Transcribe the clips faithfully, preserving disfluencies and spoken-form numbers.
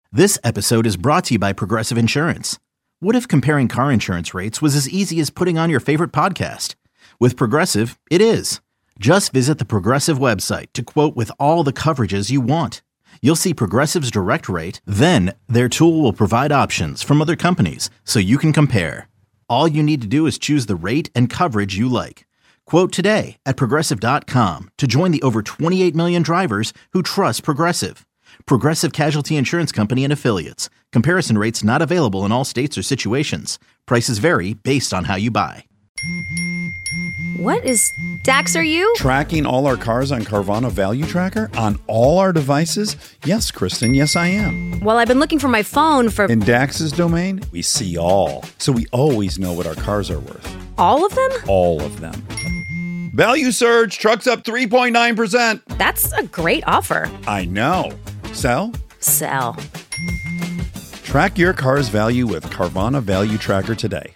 This episode is brought to you by Progressive Insurance. What if comparing car insurance rates was as easy as putting on your favorite podcast? With Progressive, it is. Just visit the Progressive website to quote with all the coverages you want. You'll see Progressive's direct rate, then their tool will provide options from other companies so you can compare. All you need to do is choose the rate and coverage you like. Quote today at Progressive dot com to join the over twenty-eight million drivers who trust Progressive. Progressive Casualty Insurance Company and Affiliates. Comparison rates not available in all states or situations. Prices vary based on how you buy. What is... Dax, are you? Tracking all our cars on Carvana Value Tracker on all our devices? Yes, Kristen, yes I am. Well, I've been looking for my phone for... In Dax's domain, we see all. So we always know what our cars are worth. All of them? All of them. Value surge, trucks up three point nine percent. That's a great offer. I know. Sell? Sell. Track your car's value with Carvana Value Tracker today.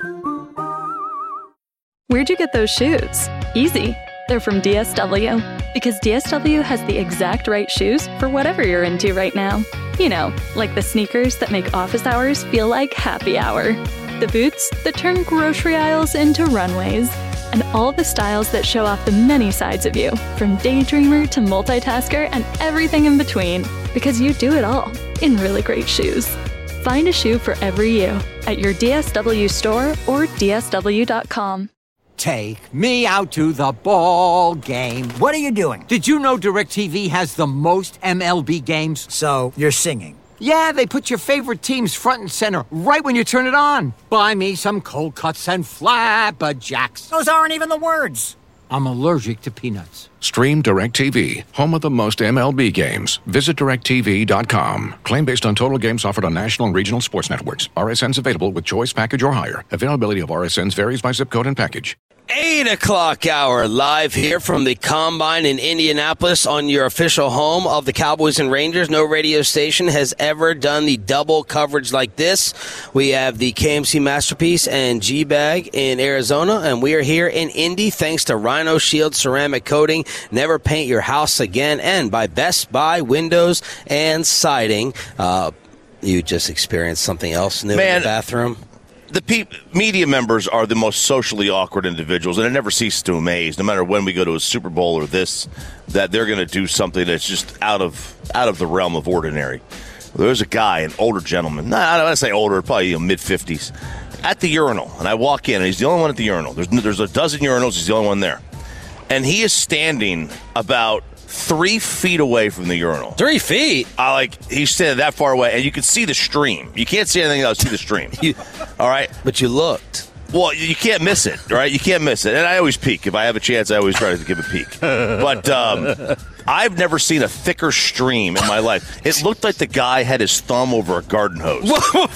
Where'd you get those shoes? Easy. They're from D S W. Because D S W has the exact right shoes for whatever you're into right now. You know, like the sneakers that make office hours feel like happy hour. The boots that turn grocery aisles into runways. And all the styles that show off the many sides of you, from daydreamer to multitasker and everything in between. Because you do it all in really great shoes. Find a shoe for every you at your D S W store or D S W dot com. Take me out to the ball game. What are you doing? Did you know DirecTV has the most M L B games? So, you're singing. Yeah, they put your favorite teams front and center right when you turn it on. Buy me some cold cuts and flapjacks. Those aren't even the words. I'm allergic to peanuts. Stream DirecTV, home of the most M L B games. Visit direct T V dot com. Claim based on total games offered on national and regional sports networks. R S Ns available with choice package or higher. Availability of R S Ns varies by zip code and package. eight o'clock hour live here from the Combine in Indianapolis on your official home of the Cowboys and Rangers. No radio station has ever done the double coverage like this. We have the K M C Masterpiece and G-Bag in Arizona, and we are here in Indy thanks to Rhino Shield Ceramic Coating. Never paint your house again, and by Best Buy Windows and Siding. Uh, you just experienced something else new Man. in the bathroom? The pe- media members are the most socially awkward individuals, and it never ceases to amaze, no matter when we go to a Super Bowl or this, that they're going to do something that's just out of out of the realm of ordinary. There's a guy, an older gentleman, nah, I don't want to say older, probably you know, mid-fifties, at the urinal, and I walk in, and he's the only one at the urinal. There's, there's a dozen urinals, he's the only one there. And he is standing about three feet away from the urinal. Three feet? I like he's standing that far away, and you can see the stream. You can't see anything else. See the stream. you, All right, but you looked. Well, you can't miss it, right? You can't miss it. And I always peek if I have a chance. I always try to give a peek. But um, I've never seen a thicker stream in my life. It looked like the guy had his thumb over a garden hose.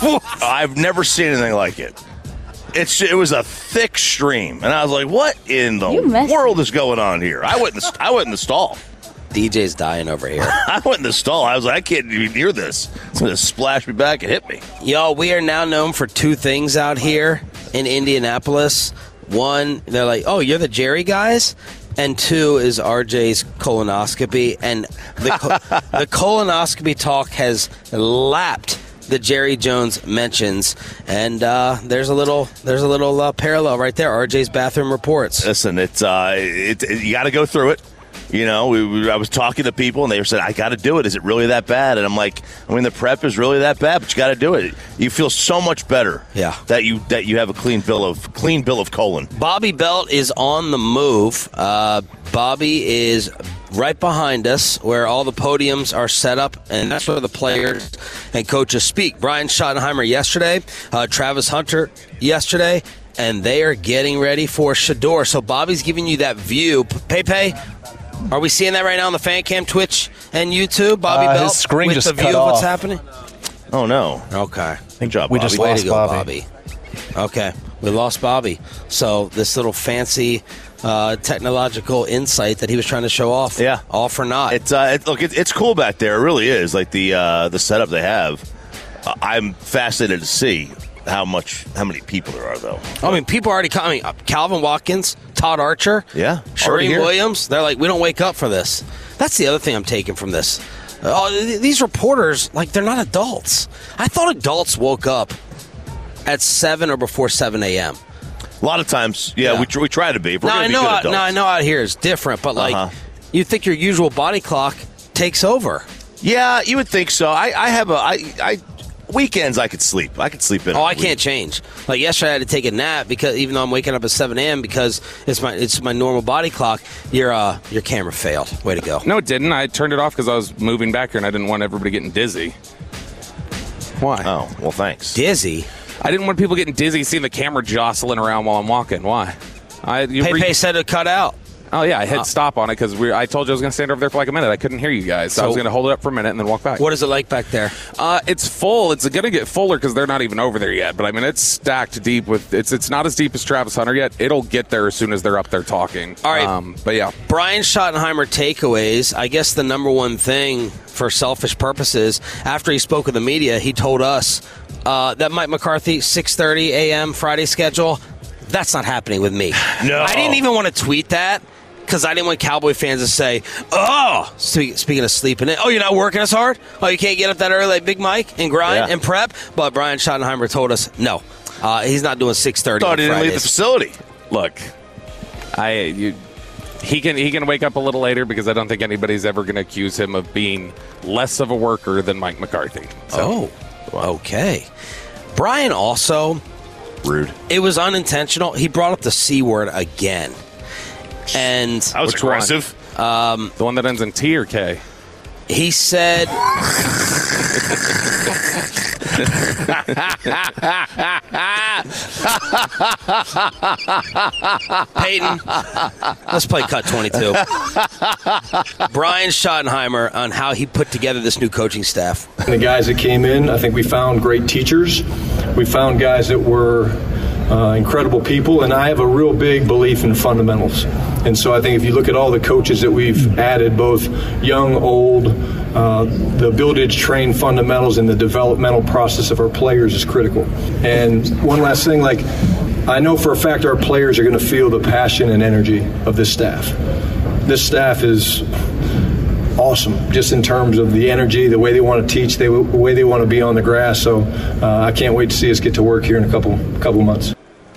I've never seen anything like it. It's it was a thick stream, and I was like, "What in the world is going on here?" I went in the, I went in the stall. D J's dying over here. I went in the stall. I was like, I can't even hear this. It's going to splash me back and hit me. Y'all, we are now known for two things out here in Indianapolis. One, they're like, oh, you're the Jerry guys? And two is R J's colonoscopy. And the, co- the colonoscopy talk has lapped the Jerry Jones mentions, and uh, there's a little there's a little uh, parallel right there. R J's bathroom reports. Listen, it's uh, it, it, you got to go through it. You know, we, we, I was talking to people, and they said, I got to do it. Is it really that bad? And I'm like, I mean, the prep is really that bad, but you got to do it. You feel so much better yeah. that you that you have a clean bill of clean bill of colon. Bobby Belt is on the move. Uh, Bobby is right behind us where all the podiums are set up, and that's where the players and coaches speak. Brian Schottenheimer yesterday, uh, Travis Hunter yesterday, and they are getting ready for Shador. So Bobby's giving you that view. Pepe, are we seeing that right now on the fan cam, Twitch, and YouTube? Bobby uh, Belt his screen with just the view cut of what's off. happening? Oh, no. Okay. Good job, we Bobby. just Way lost to go, Bobby. Bobby. Okay. We lost Bobby. So this little fancy uh, technological insight that he was trying to show off, yeah, all for naught. It's uh, it, look, it, it's cool back there. It really is. Like the uh, the setup they have. Uh, I'm fascinated to see how much, how many people there are, though. I mean, people are already coming. Uh, Calvin Watkins, Todd Archer, yeah, Shereen Williams. They're like, we don't wake up for this. That's the other thing I'm taking from this. Oh, th- these reporters, like, they're not adults. I thought adults woke up at seven or before seven a.m. A lot of times, yeah, Yeah. we tr- we try to be. If we're Now gonna I be know, good out, adults. now I know out here is different, but like Uh-huh. you think your usual body clock takes over. Yeah, you would think so. I, I have a I, I weekends I could sleep. I could sleep in. Oh, a I week. can't change. Like yesterday, I had to take a nap because even though I'm waking up at seven a.m. because it's my it's my normal body clock. Your uh your camera failed. Way to go. No, it didn't. I turned it off because I was moving back here and I didn't want everybody getting dizzy. Why? Oh, well, thanks. Dizzy. I didn't want people getting dizzy seeing the camera jostling around while I'm walking. Why? I you Pepe re- said it cut out. Oh yeah, I hit Uh, stop on it because we. I told you I was going to stand over there for like a minute. I couldn't hear you guys, so, I was So- going to hold it up for a minute and then walk back. What is it like back there? Uh, it's full. It's going to get fuller because they're not even over there yet. But I mean, it's stacked deep with. It's it's not as deep as Travis Hunter yet. It'll get there as soon as they're up there talking. All right. Um, but yeah, Brian Schottenheimer takeaways. I guess the number one thing for selfish purposes, after he spoke with the media, he told us uh, that Mike McCarthy six thirty a.m. Friday schedule. That's not happening with me. No. I didn't even want to tweet that because I didn't want Cowboy fans to say, "Oh, speak, speaking of sleeping, oh, you're not working as hard. Oh, you can't get up that early like Big Mike and grind Yeah. and prep." But Brian Schottenheimer told us no. Uh, he's not doing six thirty. Thought he didn't leave the facility. look, I you. He can he can wake up a little later because I don't think anybody's ever going to accuse him of being less of a worker than Mike McCarthy. So, Oh, okay. Brian also, Rude. it was unintentional. He brought up the C word again. And That was Which one? aggressive. um, the one that ends in T or K? he said, Peyton, let's play cut twenty-two. Brian Schottenheimer on how he put together this new coaching staff. The guys that came in, I think we found great teachers. We found guys that were uh, incredible people, and I have a real big belief in fundamentals. And so I think if you look at all the coaches that we've added, both young, old, uh, the ability to train fundamentals and the developmental process of our players is critical. And one last thing, like, I know for a fact our players are going to feel the passion and energy of this staff. This staff is awesome, just in terms of the energy, the way they want to teach, the way they want to be on the grass. So uh, I can't wait to see us get to work here in a couple couple months.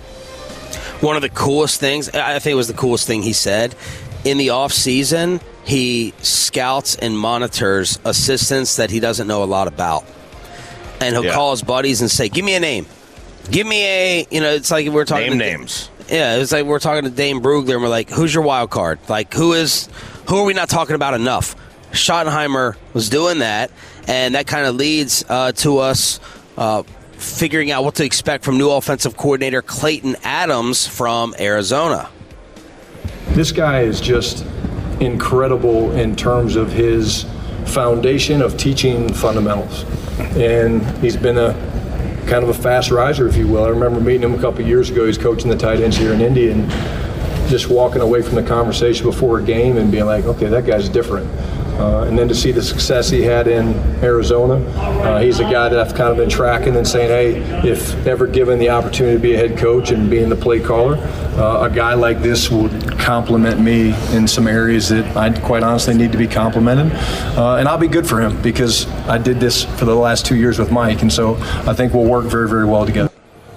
One of the coolest things, I think it was the coolest thing he said, in the off season, he scouts and monitors assistants that he doesn't know a lot about. And he'll Yeah. call his buddies and say, give me a name. Give me a, you know, it's like we're talking Name to, names. Yeah, it's like we're talking to Dane Brugler and we're like, who's your wild card? Like, who is, who are we not talking about enough? Schottenheimer was doing that, and that kind of leads uh, to us uh, figuring out what to expect from new offensive coordinator Clayton Adams from Arizona. This guy is just incredible in terms of his foundation of teaching fundamentals. And he's been a kind of a fast riser, if you will. I remember meeting him a couple of years ago. He's coaching the tight ends here in Indy, and just walking away from the conversation before a game and being like, okay, that guy's different. Uh, and then to see the success he had in Arizona, uh, he's a guy that I've kind of been tracking and saying, hey, if ever given the opportunity to be a head coach and being the play caller, uh, a guy like this would complement me in some areas that I quite honestly need to be complimented. Uh, and I'll be good for him because I did this for the last two years with Mike, and so I think we'll work very, very well together.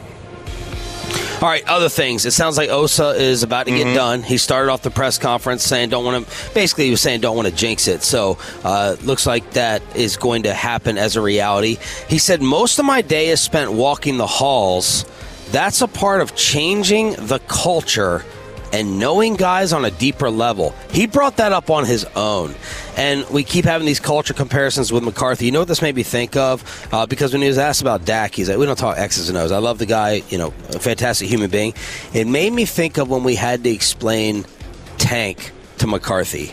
All right, other things. It sounds like Osa is about to get Mm-hmm. done. He started off the press conference saying don't want to, basically he was saying don't want to jinx it. So uh, looks like that is going to happen as a reality. He said, most of my day is spent walking the halls. That's a part of changing the culture and knowing guys on a deeper level. He brought that up on his own. And we keep having these culture comparisons with McCarthy. You know what this made me think of? Uh, because when he was asked about Dak, he's like, we don't talk X's and O's. I love the guy, you know, a fantastic human being. It made me think of when we had to explain Tank to McCarthy.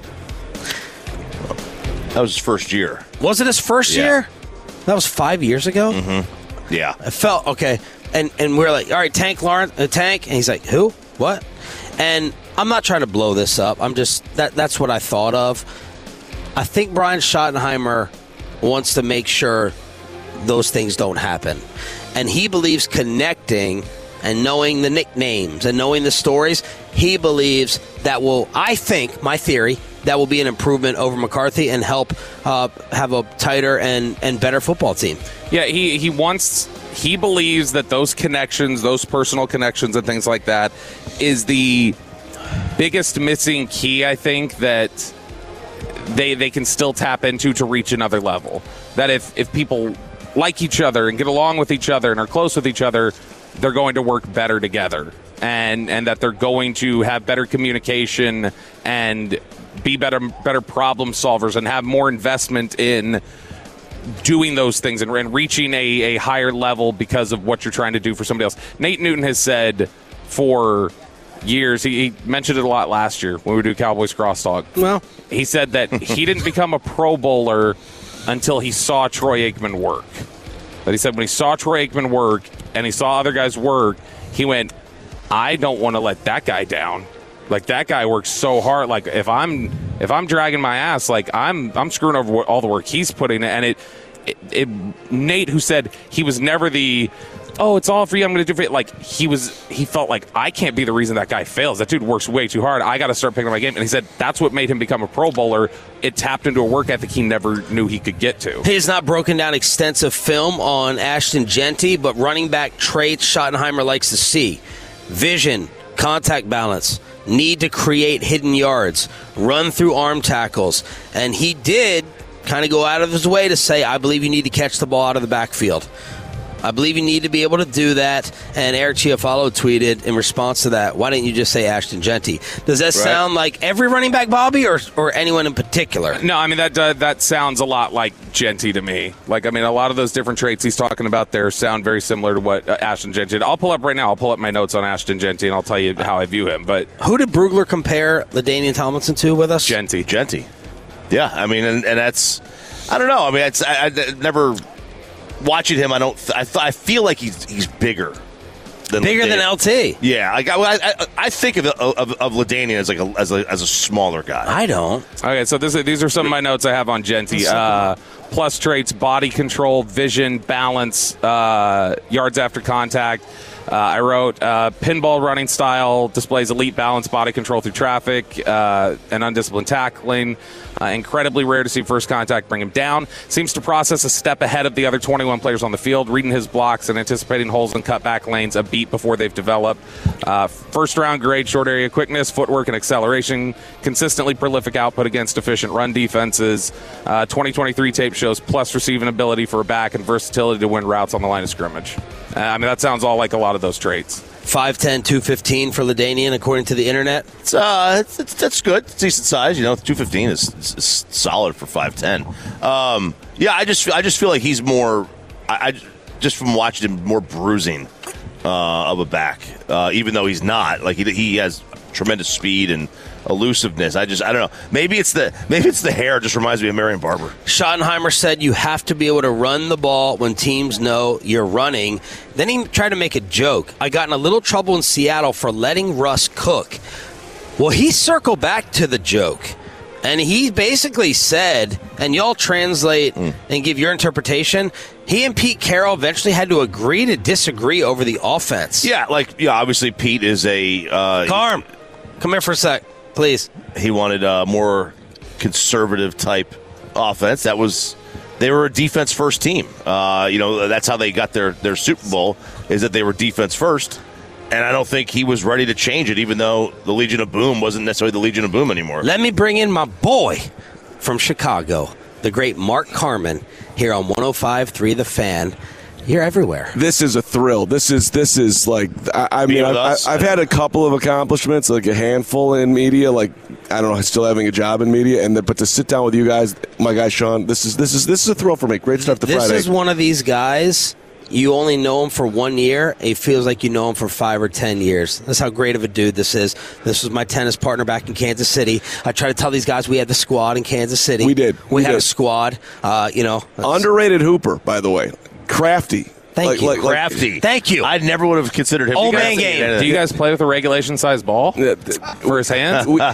That was his first year. Was it his first Yeah. year? That was five years ago? Mm-hmm. Yeah. I felt, okay. And and we're like, all right, Tank Lawrence, uh, Tank. And he's like, who? What? And I'm not trying to blow this up. I'm just, that that's what I thought of. I think Brian Schottenheimer wants to make sure those things don't happen. And he believes connecting and knowing the nicknames and knowing the stories, he believes that will, I think, my theory, that will be an improvement over McCarthy and help uh, have a tighter and, and better football team. Yeah, he, he wants, he believes that those connections, those personal connections and things like that is the biggest missing key, I think, that they they can still tap into to reach another level. That if, if people like each other and get along with each other and are close with each other, they're going to work better together. And and that they're going to have better communication and be better better problem solvers and have more investment in doing those things and, and reaching a, a higher level because of what you're trying to do for somebody else. Nate Newton has said for years, he, he mentioned it a lot last year when we do Cowboys Crosstalk. Well, he said that he didn't become a Pro Bowler until he saw Troy Aikman work. But he said when he saw Troy Aikman work and he saw other guys work, he went, I don't want to let that guy down. Like, that guy works so hard. Like, if I'm if I'm dragging my ass, like I'm I'm screwing over all the work he's putting in. And it, it, it Nate, who said he was never the, oh, it's all for you, I'm going to do it. Like, he was, he felt like, I can't be the reason that guy fails. That dude works way too hard. I got to start picking up my game. And he said that's what made him become a Pro Bowler. It tapped into a work ethic he never knew he could get to. He has not broken down extensive film on Ashton Jeanty, but running back traits Schottenheimer likes to see. Vision, contact balance, need to create hidden yards, run through arm tackles. And he did kind of go out of his way to say, I believe you need to catch the ball out of the backfield. I believe you need to be able to do that. And Eric Chiafalo tweeted in response to that, why didn't you just say Ashton Jeanty? Does that right. sound like every running back, Bobby, or or anyone in particular? No, I mean, that uh, that sounds a lot like Jeanty to me. Like, I mean, a lot of those different traits he's talking about there sound very similar to what uh, Ashton Jeanty did. I'll pull up right now. I'll pull up my notes on Ashton Jeanty, and I'll tell you how I view him. But who did Brugler compare LaDainian Tomlinson to with us? Jeanty. Jeanty. Yeah, I mean, and, and that's, I don't know. I mean, it's, I, I never... Watching him, I don't. I, th- I feel like he's he's bigger than bigger LaDainian. than L T. Yeah, like I, I, I think of of, of LaDainian as like a, as a as a smaller guy. I don't. Okay, so this, these are some of my notes I have on Jeanty. Uh, plus traits: body control, vision, balance, uh, yards after contact. Uh, I wrote uh, pinball running style, displays elite balance, body control through traffic, uh, and undisciplined tackling. Uh, incredibly rare to see first contact bring him down. Seems to process a step ahead of the other twenty-one players on the field, reading his blocks and anticipating holes and cutback lanes a beat before they've developed. Uh, first round grade, short area quickness, footwork, and acceleration. Consistently prolific output against efficient run defenses. Uh, twenty twenty-three tape shows plus receiving ability for a back and versatility to win routes on the line of scrimmage. Uh, I mean, that sounds all like a lot of those traits. five ten, two fifteen for LaDainian, according to the internet. It's, uh, it's, it's, that's good. It's decent size. You know, two fifteen is, is, is solid for five ten. Um, yeah, I just I just feel like he's more, I, I just from watching him, more bruising uh, of a back, uh, even though he's not. Like, he, he has tremendous speed and elusiveness. I just, I don't know. Maybe it's the maybe it's the hair. It just reminds me of Marion Barber. Schottenheimer said you have to be able to run the ball when teams know you're running. Then he tried to make a joke. I got in a little trouble in Seattle for letting Russ cook. Well, he circled back to the joke. And he basically said, and y'all translate mm. and give your interpretation, he and Pete Carroll eventually had to agree to disagree over the offense. Yeah, like, yeah, obviously Pete is a... Uh, Carm, come here for a sec, please. He wanted a more conservative type offense. That was... They were a defense-first team. Uh, you know, that's how they got their, their Super Bowl, is that they were defense first. And I don't think he was ready to change it, even though the Legion of Boom wasn't necessarily the Legion of Boom anymore. Let me bring in my boy from Chicago, the great Mark Carman, here on one oh five point three The Fan. You're everywhere. This is a thrill. This is this is like I, I mean I've, I, I've had a couple of accomplishments, like a handful in media, like I don't know, still having a job in media, and the, but to sit down with you guys, my guy Sean, this is this is this is a thrill for me. Great start to this Friday. This is one of these guys. You only know him for one year. It feels like you know him for five or ten years. That's how great of a dude this is. This was my tennis partner back in Kansas City. I try to tell these guys we had the squad in Kansas City. We did. We, we had did. a squad. Uh, you know, underrated hooper, by the way. Crafty. Thank like, you. Like, Crafty. Like, Thank you. I never would have considered him. Old man game. Do you guys play with a regulation-sized ball for his hands? We,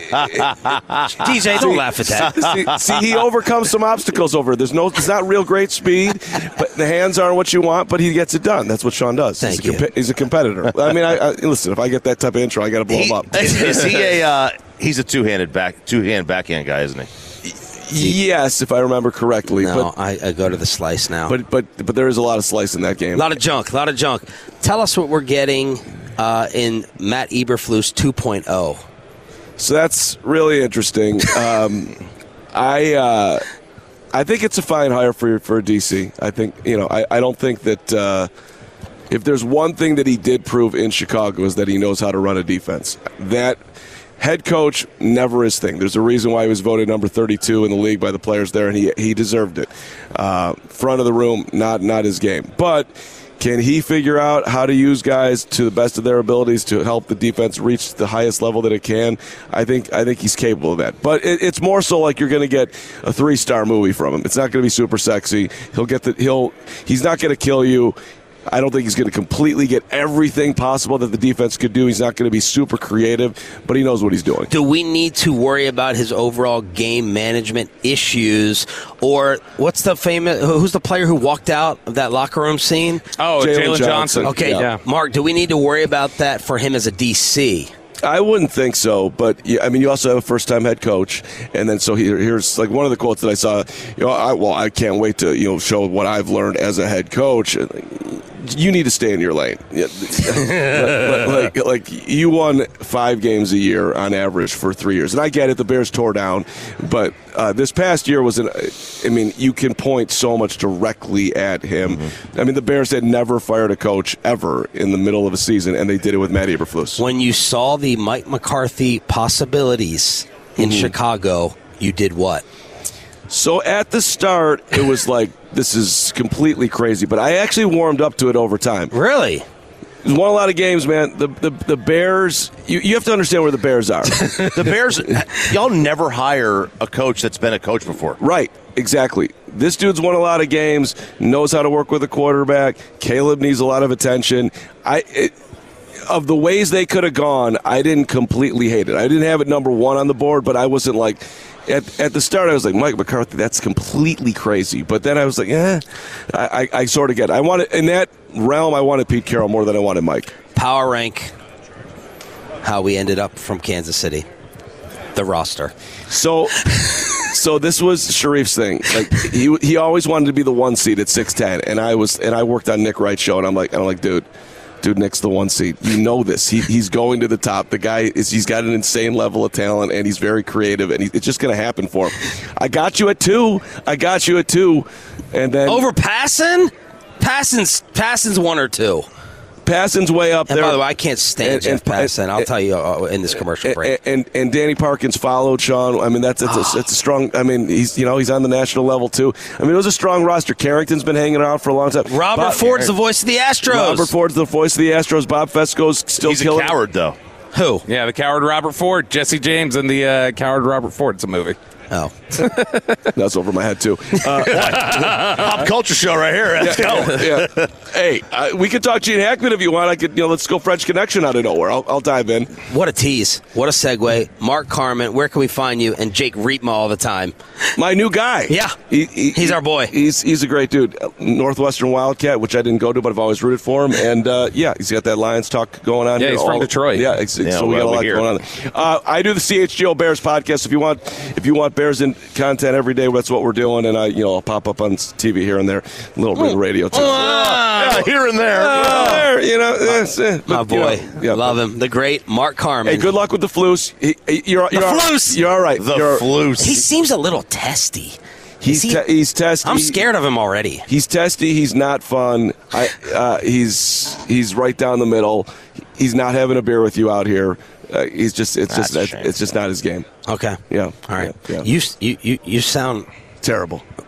D J, don't laugh at that. See, see, he overcomes some obstacles over. There's no, it's not real great speed, but the hands aren't what you want. But he gets it done. That's what Sean does. Thank he's you. A comp- he's a competitor. I mean, I, I listen. If I get that type of intro, I got to blow he, him up. Is, is he a? Uh, he's a two-handed back, two-hand backhand guy, isn't he? Yes, if I remember correctly. No, but, I, I go to the slice now. But but but there is a lot of slice in that game. A lot of junk. A lot of junk. Tell us what we're getting uh, in Matt Eberflus two point oh. So that's really interesting. Um, I uh, I think it's a fine hire for for D C. I think you know I, I don't think that uh, if there's one thing that he did prove in Chicago is that he knows how to run a defense. That head coach, never his thing. There's a reason why he was voted number thirty-two in the league by the players there, and he he deserved it. Uh, front of the room, not not his game. But can he figure out how to use guys to the best of their abilities to help the defense reach the highest level that it can? I think I think he's capable of that. But it, it's more so like you're going to get a three-star movie from him. It's not going to be super sexy. He'll get the he'll he's not going to kill you. I don't think he's going to completely get everything possible that the defense could do. He's not going to be super creative, but he knows what he's doing. Do we need to worry about his overall game management issues? Or what's the famous, who's the player who walked out of that locker room scene? Oh, Jalen Johnson. Johnson. Okay, yeah. Mark, do we need to worry about that for him as a D C? I wouldn't think so, but yeah, I mean, you also have a first-time head coach, and then so here, here's like one of the quotes that I saw. You know, I, well, I can't wait to you know show what I've learned as a head coach. You need to stay in your lane. like, like, like you won five games a year on average for three years, and I get it. The Bears tore down, but uh, this past year was an. I mean, you can point so much directly at him. Mm-hmm. I mean, the Bears had never fired a coach ever in the middle of a season, and they did it with Matt Eberflus. When you saw the Mike McCarthy possibilities in mm-hmm. Chicago, you did what? So at the start, it was like, this is completely crazy, but I actually warmed up to it over time. Really? Won a lot of games, man. The the, the Bears, you, you have to understand where the Bears are. The Bears, y'all never hire a coach that's been a coach before. Right, exactly. This dude's won a lot of games, knows how to work with a quarterback. Caleb needs a lot of attention. I it, Of the ways they could have gone, I didn't completely hate it. I didn't have it number one on the board, but I wasn't like, at, at the start I was like, Mike McCarthy, that's completely crazy. But then I was like, eh, I, I, I sort of get it. I wanted, in that realm, I wanted Pete Carroll more than I wanted Mike. Power rank how we ended up from Kansas City, the roster. So... So this was Sharif's thing. Like he he always wanted to be the one seed at six ten, and I was and I worked on Nick Wright's show, and I'm like I'm like, dude, dude, Nick's the one seed. You know this. He he's going to the top. The guy is he's got an insane level of talent, and he's very creative, and he, it's just going to happen for him. I got you at two. I got you at two, and then over Passan, Passan's Passan's one or two. Passan's way up and there. By the way, I can't stand and, Jeff and, Passan. I'll and, tell you uh, in this commercial break. And, and and Danny Parkins followed Sean. I mean, that's it's, oh. a, it's a strong. I mean, he's you know he's on the national level too. I mean, it was a strong roster. Carrington's been hanging around for a long time. Robert Bob, Ford's the voice of the Astros. Robert Ford's the voice of the Astros. Bob Fesco's still he's killing. He's a coward though. Who? Yeah, the coward Robert Ford. Jesse James and the uh, coward Robert Ford. It's a movie. Oh. That's over my head, too. Uh, Pop culture show right here. Let's yeah, go. Yeah. Hey, uh, we could talk Gene Hackman if you want. I could, you know, let's go French Connection out of nowhere. I'll, I'll dive in. What a tease. What a segue. Mark Carman, where can we find you? And Jake Riepma all the time. My new guy. Yeah. He, he, he's our boy. He's he's a great dude. Northwestern Wildcat, which I didn't go to, but I've always rooted for him. And, uh, yeah, he's got that Lions talk going on yeah, here. He's from all, Detroit. Yeah, it's, yeah so we well, got a lot here. going on there. Uh, I do the C H G O Bears podcast. If you want, if you want Bears in content every day, that's what we're doing. And I, you know, I'll pop up on T V here and there, a little bit of radio too. Oh, yeah, here and there, uh, there you know. Uh, but, my boy, you know, yeah, love but, him. The great Mark Carman. Hey, good luck with the Flus. He, he, you're, the you're Flus. All, you're all right. The you're, Flus. He seems a little testy. He's he, te- he's testy. I'm scared of him already. He's testy. He's not fun. I, uh, he's he's right down the middle. He's not having a beer with you out here. Uh, he's just it's That's just it's just not his game. Okay. Yeah. All right. Yeah. You you you you sound terrible.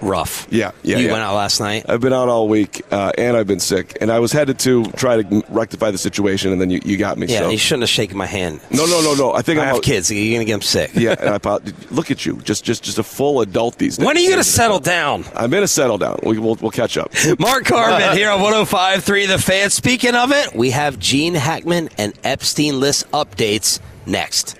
rough. Yeah, yeah. You yeah. went out last night? I've been out all week, uh, and I've been sick. And I was headed to try to rectify the situation, and then you, you got me. Yeah, so. you shouldn't have shaken my hand. No, no, no, no. I think I I'm have out. kids. You're going to get them sick. Yeah, and I look at you, just just just a full adult these days. When are you going to settle down? I'm going to settle down. We, we'll, we'll catch up. Mark Carman here on one oh five point three The Fan. Speaking of it, we have Gene Hackman and Epstein list updates next.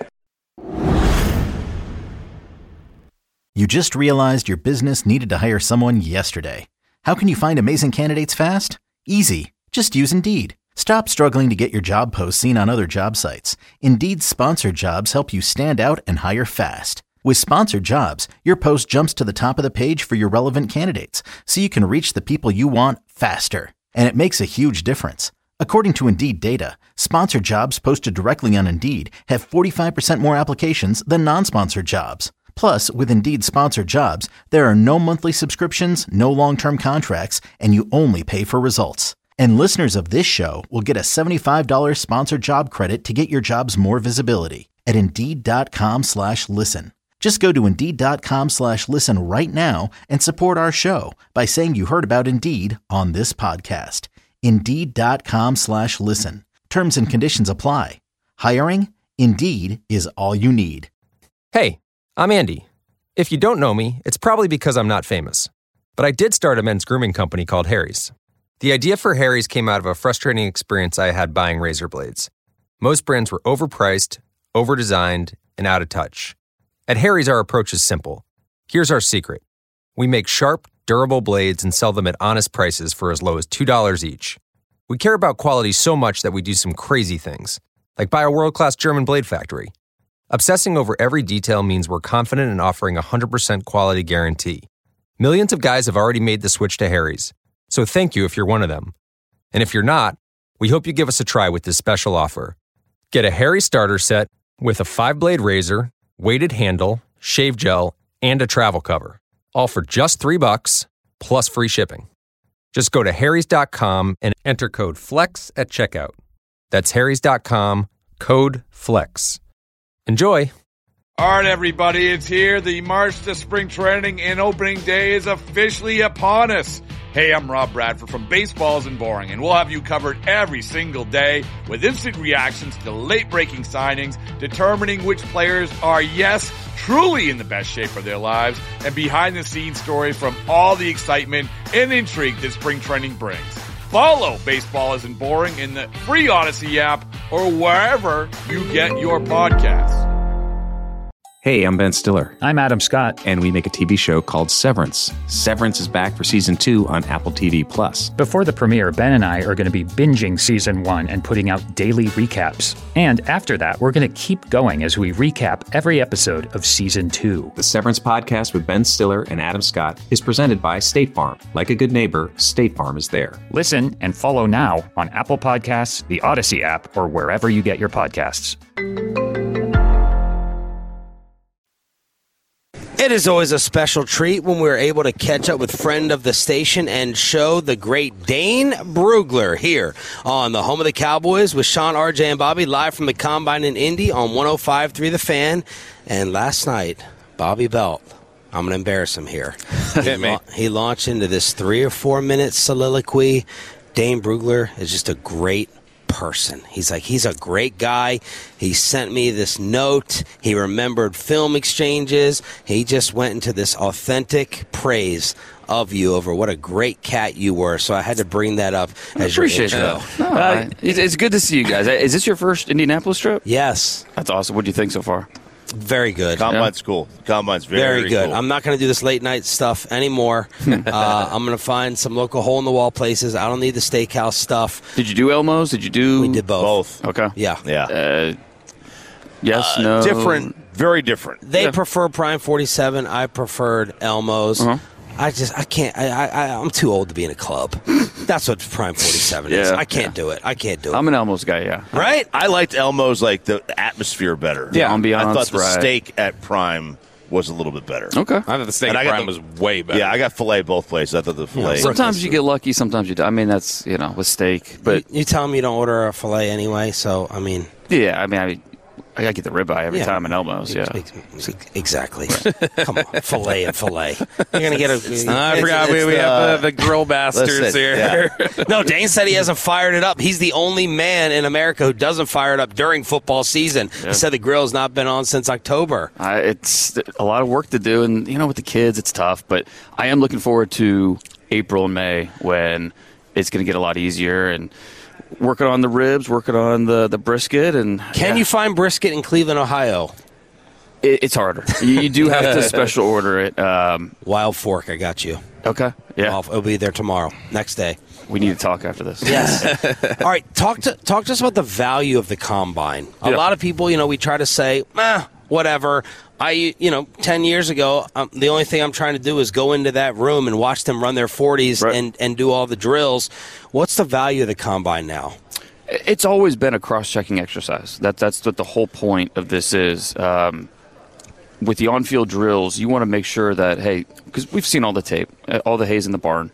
You just realized your business needed to hire someone yesterday. How can you find amazing candidates fast? Easy. Just use Indeed. Stop struggling to get your job posts seen on other job sites. Indeed's sponsored jobs help you stand out and hire fast. With sponsored jobs, your post jumps to the top of the page for your relevant candidates, so you can reach the people you want faster. And it makes a huge difference. According to Indeed data, sponsored jobs posted directly on Indeed have forty-five percent more applications than non-sponsored jobs. Plus, with Indeed sponsored jobs, there are no monthly subscriptions, no long-term contracts, and you only pay for results. And listeners of this show will get a seventy-five dollars sponsored job credit to get your jobs more visibility at Indeed.com slash listen. Just go to Indeed.com slash listen right now and support our show by saying you heard about Indeed on this podcast. Indeed.com slash listen. Terms and conditions apply. Hiring? Indeed is all you need. Hey, I'm Andy. If you don't know me, it's probably because I'm not famous. But I did start a men's grooming company called Harry's. The idea for Harry's came out of a frustrating experience I had buying razor blades. Most brands were overpriced, overdesigned, and out of touch. At Harry's, our approach is simple. Here's our secret. We make sharp, durable blades and sell them at honest prices for as low as two dollars each. We care about quality so much that we do some crazy things, like buy a world-class German blade factory. Obsessing over every detail means we're confident in offering a one hundred percent quality guarantee. Millions of guys have already made the switch to Harry's, so thank you if you're one of them. And if you're not, we hope you give us a try with this special offer. Get a Harry's starter set with a five-blade razor, weighted handle, shave gel, and a travel cover, all for just three bucks plus free shipping. Just go to harrys dot com and enter code FLEX at checkout. That's harrys dot com, code FLEX. Enjoy. All right, everybody, it's here. The March to Spring Training and Opening Day is officially upon us. Hey, I'm Rob Bradford from Baseball Isn't Boring, and we'll have you covered every single day with instant reactions to late-breaking signings, determining which players are, yes, truly in the best shape of their lives, and behind-the-scenes stories from all the excitement and intrigue that spring training brings. Follow Baseball Isn't Boring in the free Odyssey app or wherever you get your podcasts. Hey, I'm Ben Stiller. I'm Adam Scott. And we make a T V show called Severance. Severance is back for season two on Apple T V Plus. Before the premiere, Ben and I are going to be binging season one and putting out daily recaps. And after that, we're going to keep going as we recap every episode of season two. The Severance podcast with Ben Stiller and Adam Scott is presented by State Farm. Like a good neighbor, State Farm is there. Listen and follow now on Apple Podcasts, the Odyssey app, or wherever you get your podcasts. It is always a special treat when we're able to catch up with friend of the station and show, the great Dane Brugler, here on the home of the Cowboys with Sean, R J, and Bobby, live from the Combine in Indy on one oh five point three The Fan. And last night, Bobby Belt, I'm going to embarrass him here. he, la- he launched into this three or four minute soliloquy. Dane Brugler is just a great person. He's like, he's a great guy. He sent me this note. He remembered film exchanges. He just went into this authentic praise of you over what a great cat you were. So I had to bring that up as your intro. That. No, uh, it's, it's good to see you guys. Is this your first Indianapolis trip? Yes. That's awesome. What do you think so far? Very good. Combine's yeah. cool. Combine's very, very, very good. Cool. I'm not going to do this late night stuff anymore. uh, I'm going to find some local hole in the wall places. I don't need the steakhouse stuff. Did you do Elmo's? Did you do? We did both. Both. Okay. Yeah. Yeah. Uh, yes. Uh, no. Different. Very different. They yeah. prefer Prime forty-seven. I preferred Elmo's. Uh-huh. I just I can't. I, I I'm too old to be in a club. That's what Prime forty-seven is. Yeah, I can't yeah. do it. I can't do it. I'm an Elmo's guy. Yeah. Right. I liked Elmo's like the atmosphere better. Yeah. Ambiance, I thought the right. steak at Prime was a little bit better. Okay. I thought the steak And at I got Prime the- was way better. Yeah, I got filet both places. I thought the filet. Sometimes you get lucky. Sometimes you do. I mean, that's you know with steak, but you, you tell me you don't order a filet anyway. So I mean, yeah. I mean, I mean, I gotta get the ribeye every Yeah. time and elbows. Yeah, exactly. Come on, fillet and fillet. You're gonna get a. I forgot we, we have the, the grill bastards Listen, here. yeah. No, Dane said he hasn't fired it up. He's the only man in America who doesn't fire it up during football season. Yeah. He said the grill's not been on since October. I, it's a lot of work to do, and you know, with the kids, it's tough. But I am looking forward to April and May when it's going to get a lot easier and. Working on the ribs, working on the, the brisket, and can yeah. you find brisket in Cleveland, Ohio? It, it's harder. You, you do have to special order it. Um, Wild Fork, I got you. Okay, yeah, I'll, it'll be there tomorrow, next day. We need to talk after this. Yes. All right, talk to talk to us about the value of the combine. A Yeah. lot of people, you know, we try to say, eh, whatever. I, you know, ten years ago, um, the only thing I'm trying to do is go into that room and watch them run their forties Right. and, and do all the drills. What's the value of the combine now? It's always been a cross-checking exercise. That, that's what the whole point of this is. Um, with the on-field drills, you want to make sure that, hey, because we've seen all the tape, all the hays in the barn,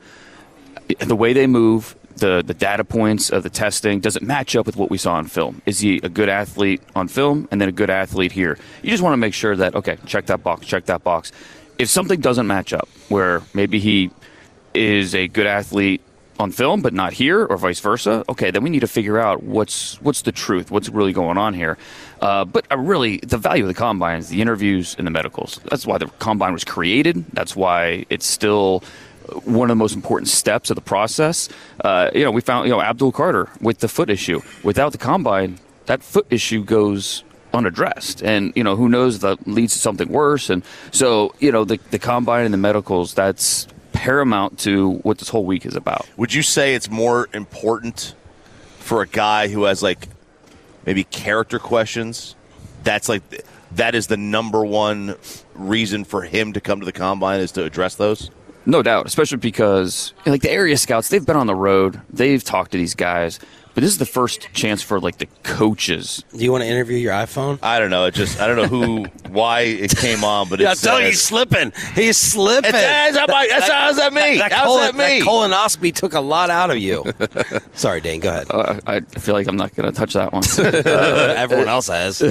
the way they move, the, the data points of the testing, does it match up with what we saw on film? Is he a good athlete on film and then a good athlete here? You just want to make sure that, okay, check that box, check that box. If something doesn't match up, where maybe he is a good athlete on film but not here, or vice versa, okay, then we need to figure out what's what's the truth, what's really going on here. Uh, but uh, really, the value of the combine is the interviews and the medicals. That's why the combine was created. That's why it's still one of the most important steps of the process. Uh, you know, we found, you know, Abdul Carter with the foot issue. Without the combine, that foot issue goes unaddressed, and you know, who knows, that leads to something worse. And so, you know, the the combine and the medicals, that's paramount to what this whole week is about. Would you say it's more important for a guy who has like maybe character questions? That's like that is the number one reason for him to come to the combine, is to address those? No doubt, especially because like the area scouts, they've been on the road, they've talked to these guys, but this is the first chance for like the coaches. Do you want to interview your iPhone? I don't know. It just I don't know who why it came on, but Yeah, it's I'm telling you, he's slipping. He's slipping. It's, that's not my- that's not- how's that me? That, How's colon, that me? that colonoscopy took a lot out of you. Sorry, Dane. Go ahead. Uh, I feel like I'm not going to touch that one. uh, everyone else has.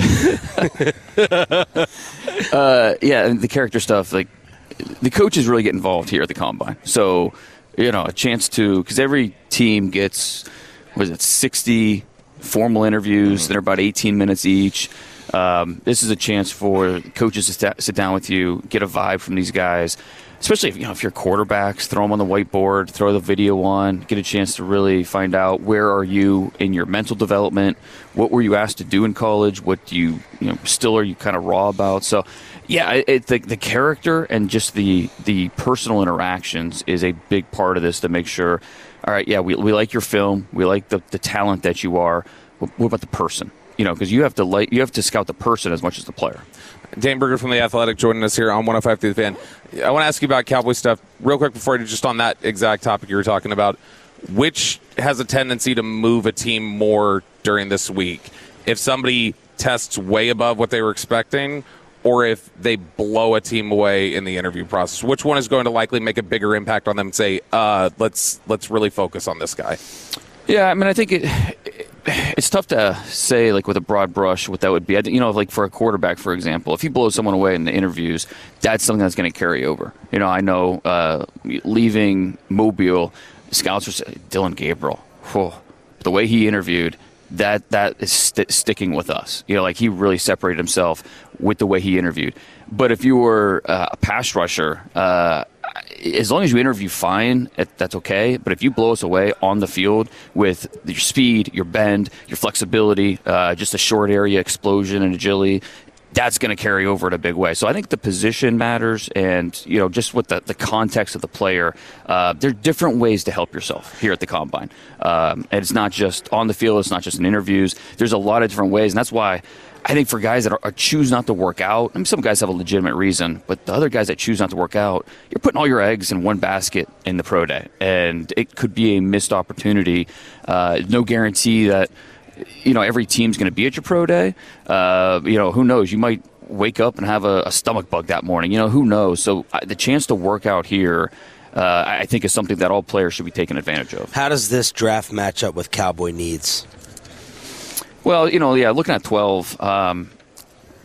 uh, yeah, and the character stuff, like the coaches really get involved here at the combine. So, you know, a chance to, because every team gets, what is it, sixty formal interviews. They're about eighteen minutes each. Um, this is a chance for coaches to st- sit down with you, get a vibe from these guys. Especially if, you know, if you're quarterbacks, throw them on the whiteboard, throw the video on, get a chance to really find out where are you in your mental development, what were you asked to do in college, what do you, you know, still are you kind of raw about. So, yeah, it, it, the, the character and just the the personal interactions is a big part of this to make sure, all right, yeah, we, we like your film, we like the, the talent that you are, what, what about the person? You know, because you have to like you have to scout the person as much as the player. Dane Berger from The Athletic joining us here on one oh five through the Fan. I want to ask you about Cowboy stuff real quick before I do, just on that exact topic you were talking about. Which has a tendency to move a team more during this week? If somebody tests way above what they were expecting, or if they blow a team away in the interview process? Which one is going to likely make a bigger impact on them and say, uh, let's let's really focus on this guy? Yeah, I mean, I think it, it it's tough to say, like, with a broad brush what that would be. I, you know, like for a quarterback, for example, if he blows someone away in the interviews, that's something that's going to carry over. You know, I know uh, leaving Mobile, scouts are saying, Dylan Gabriel, whew, the way he interviewed, that that is st- sticking with us. You know, like he really separated himself with the way he interviewed. But if you were uh, a pass rusher, uh, as long as you interview fine, it, that's okay. But if you blow us away on the field with your speed, your bend, your flexibility, uh, just a short area explosion and agility, that's going to carry over in a big way. So I think the position matters, and you know, just with the, the context of the player, uh, there are different ways to help yourself here at the Combine. Um, and it's not just on the field, it's not just in interviews. There's a lot of different ways, and that's why I think for guys that are, are choose not to work out, I mean, some guys have a legitimate reason, but the other guys that choose not to work out, you're putting all your eggs in one basket in the pro day, and it could be a missed opportunity. Uh, no guarantee that, you know, every team's going to be at your pro day. Uh, you know, who knows? You might wake up and have a, a stomach bug that morning. You know, who knows? So uh, the chance to work out here, uh, I think, is something that all players should be taking advantage of. How does this draft match up with Cowboy needs? Well, you know, yeah, looking at twelve, um,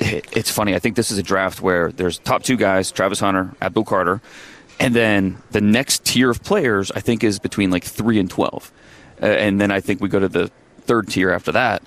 it's funny. I think this is a draft where there's top two guys, Travis Hunter, Abdul Carter, and then the next tier of players, I think, is between like three and twelve. Uh, and then I think we go to the third tier after that.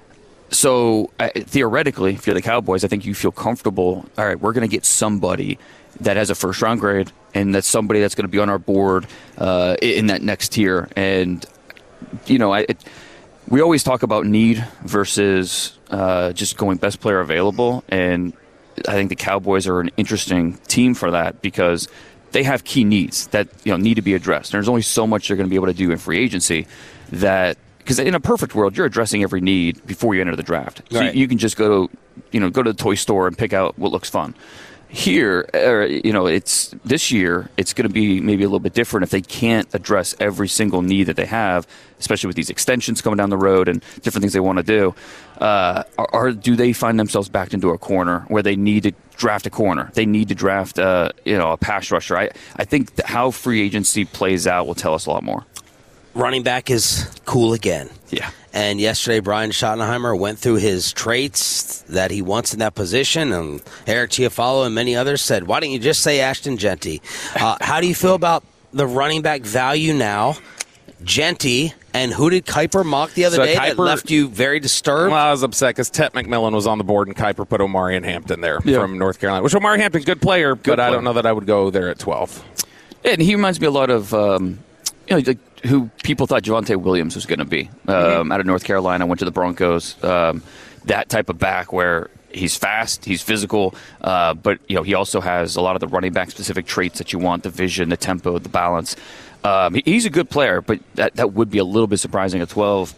So uh, theoretically, if you're the Cowboys, I think you feel comfortable, all right, we're going to get somebody that has a first-round grade, and that's somebody that's going to be on our board uh, in that next tier. And, you know, I, it, we always talk about need versus uh, just going best player available, and I think the Cowboys are an interesting team for that because they have key needs that, you know, need to be addressed. There's only so much they're going to be able to do in free agency that – because in a perfect world, you're addressing every need before you enter the draft. So right. you, you can just go to, you know, go to the toy store and pick out what looks fun. Here, er, you know, it's this year, it's going to be maybe a little bit different if they can't address every single need that they have, especially with these extensions coming down the road and different things they want to do. Uh, or, or do they find themselves backed into a corner where they need to draft a corner? They need to draft, uh, you know, a pass rusher. I, I think that how free agency plays out will tell us a lot more. Running back is cool again. Yeah. And yesterday, Brian Schottenheimer went through his traits that he wants in that position, and Eric Chiafalo and many others said, why don't you just say Ashton Jeanty? Uh, how do you feel about the running back value now? Jeanty, and who did Kuiper mock the other so day Kuiper, that left you very disturbed? Well, I was upset because Tet McMillan was on the board, and Kuiper put Omarion Hampton there yeah. from North Carolina, which Omarion Hampton, good player, good but player. I don't know that I would go there at twelve. And he reminds me a lot of um, you know, like who people thought Javonte Williams was going to be um, mm-hmm. out of North Carolina, went to the Broncos. Um, that type of back where he's fast, he's physical, uh, but you know he also has a lot of the running back specific traits that you want: the vision, the tempo, the balance. Um, he's a good player, but that, that would be a little bit surprising at twelve.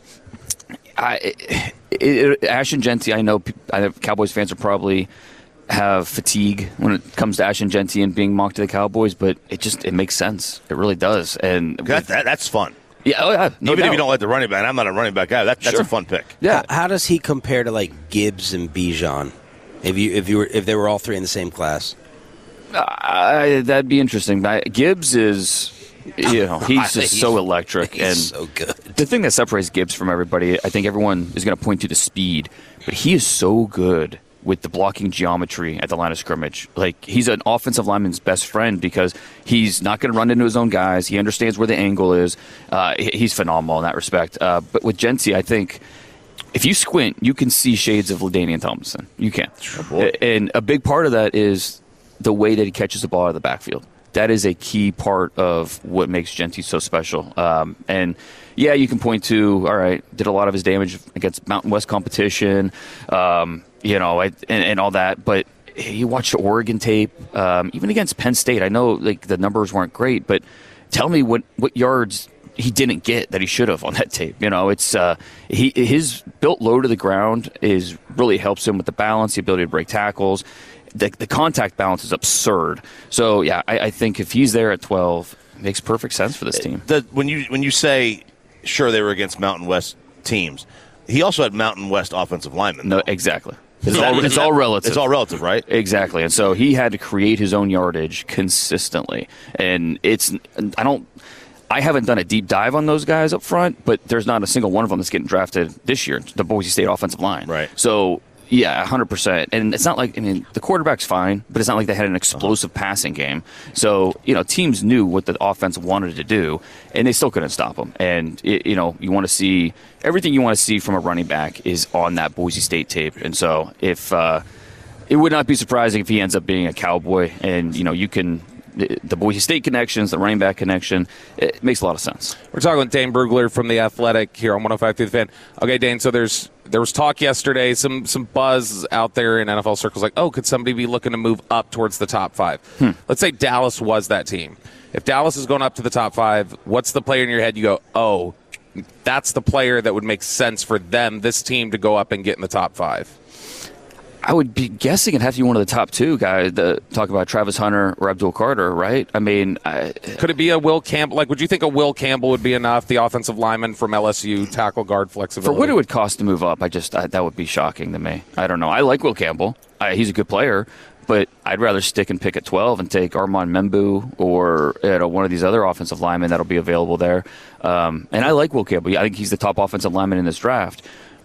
I, it, it, Ashton Jeanty, I know, I know Cowboys fans are probably have fatigue when it comes to Ashton Jeanty and being mocked to the Cowboys, but it just it makes sense. It really does. And that, that, that's fun. Yeah, oh yeah. No Even doubt. if you don't like the running back, I'm not a running back guy. That, that's sure. a fun pick. Yeah. How, how does he compare to like Gibbs and Bijan? If you if you were if they were all three in the same class, uh, that'd be interesting. I, Gibbs is. You know, he's just he's, so electric. He's and so good. The thing that separates Gibbs from everybody, I think everyone is going to point to the speed, but he is so good with the blocking geometry at the line of scrimmage. Like, he's an offensive lineman's best friend because he's not going to run into his own guys. He understands where the angle is. Uh, he's phenomenal in that respect. Uh, but with Jeanty, I think if you squint, you can see shades of LaDainian Tomlinson. You can. Oh, and a big part of that is the way that he catches the ball out of the backfield. That is a key part of what makes Jeanty so special. Um, and, yeah, you can point to, all right, did a lot of his damage against Mountain West competition, um, you know, and, and all that. But you watched the Oregon tape, um, even against Penn State. I know like the numbers weren't great, but tell me what, what yards he didn't get that he should have on that tape. You know, it's uh, he his built low to the ground is really helps him with the balance, the ability to break tackles. The, the contact balance is absurd. So, yeah, I, I think if he's there at twelve, it makes perfect sense for this team. The, when you when you say, sure, they were against Mountain West teams, he also had Mountain West offensive linemen. No, exactly. It's, all, it's all relative. It's all relative, right? Exactly. And so he had to create his own yardage consistently. And it's – I don't – I haven't done a deep dive on those guys up front, but there's not a single one of them that's getting drafted this year, the Boise State offensive line. Right. So – yeah, one hundred percent. And it's not like, I mean, the quarterback's fine, but it's not like they had an explosive uh-huh. passing game. So, you know, teams knew what the offense wanted to do, and they still couldn't stop them. And, it, you know, you want to see – everything you want to see from a running back is on that Boise State tape. And so if uh, – it would not be surprising if he ends up being a Cowboy, and, you know, you can – the Boise State connections, the running back connection, it makes a lot of sense. We're talking with Dane Brugler from The Athletic here on one oh five point three The Fan. Okay, Dane, so there's there was talk yesterday, some some buzz out there in N F L circles like, oh, could somebody be looking to move up towards the top five? Hmm. Let's say Dallas was that team. If Dallas is going up to the top five, what's the player in your head you go, oh, that's the player that would make sense for them, this team, to go up and get in the top five? I would be guessing it'd have to be one of the top two guys. The, talk about Travis Hunter or Abdul Carter, right? I mean, I, could it be a Will Campbell? Like, would you think a Will Campbell would be enough? The offensive lineman from L S U, tackle guard flexibility. For what it would cost to move up, I just I, that would be shocking to me. I don't know. I like Will Campbell. I, he's a good player, but I'd rather stick and pick at twelve and take Armand Membu or you know, one of these other offensive linemen that'll be available there. Um, and I like Will Campbell. I think he's the top offensive lineman in this draft, but.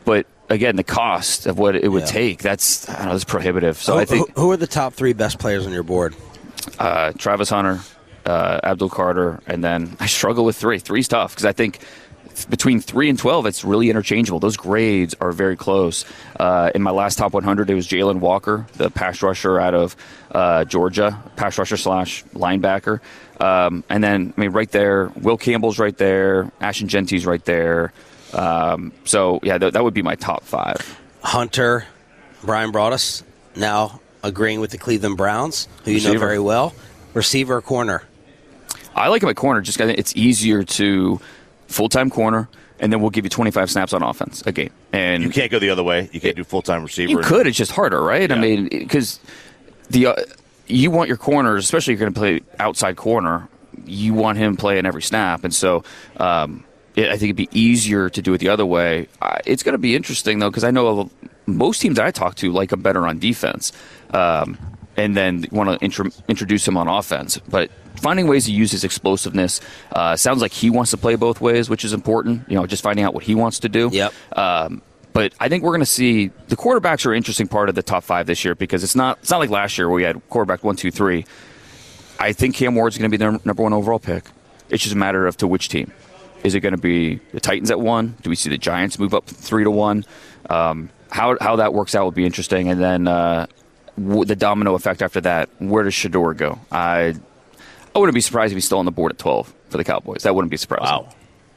again, the cost of what it would yeah. take, that's, I don't know, that's prohibitive. So who, I think. Who are the top three best players on your board? Uh, Travis Hunter, uh, Abdul Carter, and then I struggle with three. Three's tough because I think between three and twelve, it's really interchangeable. Those grades are very close. Uh, in my last top one hundred, it was Jalen Walker, the pass rusher out of uh, Georgia, pass rusher slash linebacker. Um, and then, I mean, right there, Will Campbell's right there, Ashton Genty's right there. Um, so, yeah, th- that would be my top five. Hunter, Brian Broaddus, now agreeing with the Cleveland Browns, who you Receiver. know very well. Receiver or corner? I like him at corner. Just it's easier to full-time corner, and then we'll give you twenty-five snaps on offense a game. And you can't go the other way. You can't do full-time receiver. You could. It's just harder, right? Yeah. I mean, because the uh, you want your corners, especially if you're going to play outside corner, you want him playing every snap. And so um, it, I think it'd be easier to do it the other way. Uh, it's going to be interesting, though, because I know most teams I talk to like him better on defense. Um, and then want to intro- introduce him on offense. But finding ways to use his explosiveness uh, sounds like he wants to play both ways, which is important. You know, just finding out what he wants to do. Yep. Um, but I think we're going to see the quarterbacks are an interesting part of the top five this year because it's not it's not like last year where we had quarterback one, two, three. I think Cam Ward's going to be the number one overall pick. It's just a matter of to which team. Is it going to be the Titans at one? Do we see the Giants move up three to one? Um, how how that works out will be interesting. And then uh, w- the domino effect after that. Where does Shedeur go? I I wouldn't be surprised if he's still on the board at twelve for the Cowboys. That wouldn't be surprising. Wow.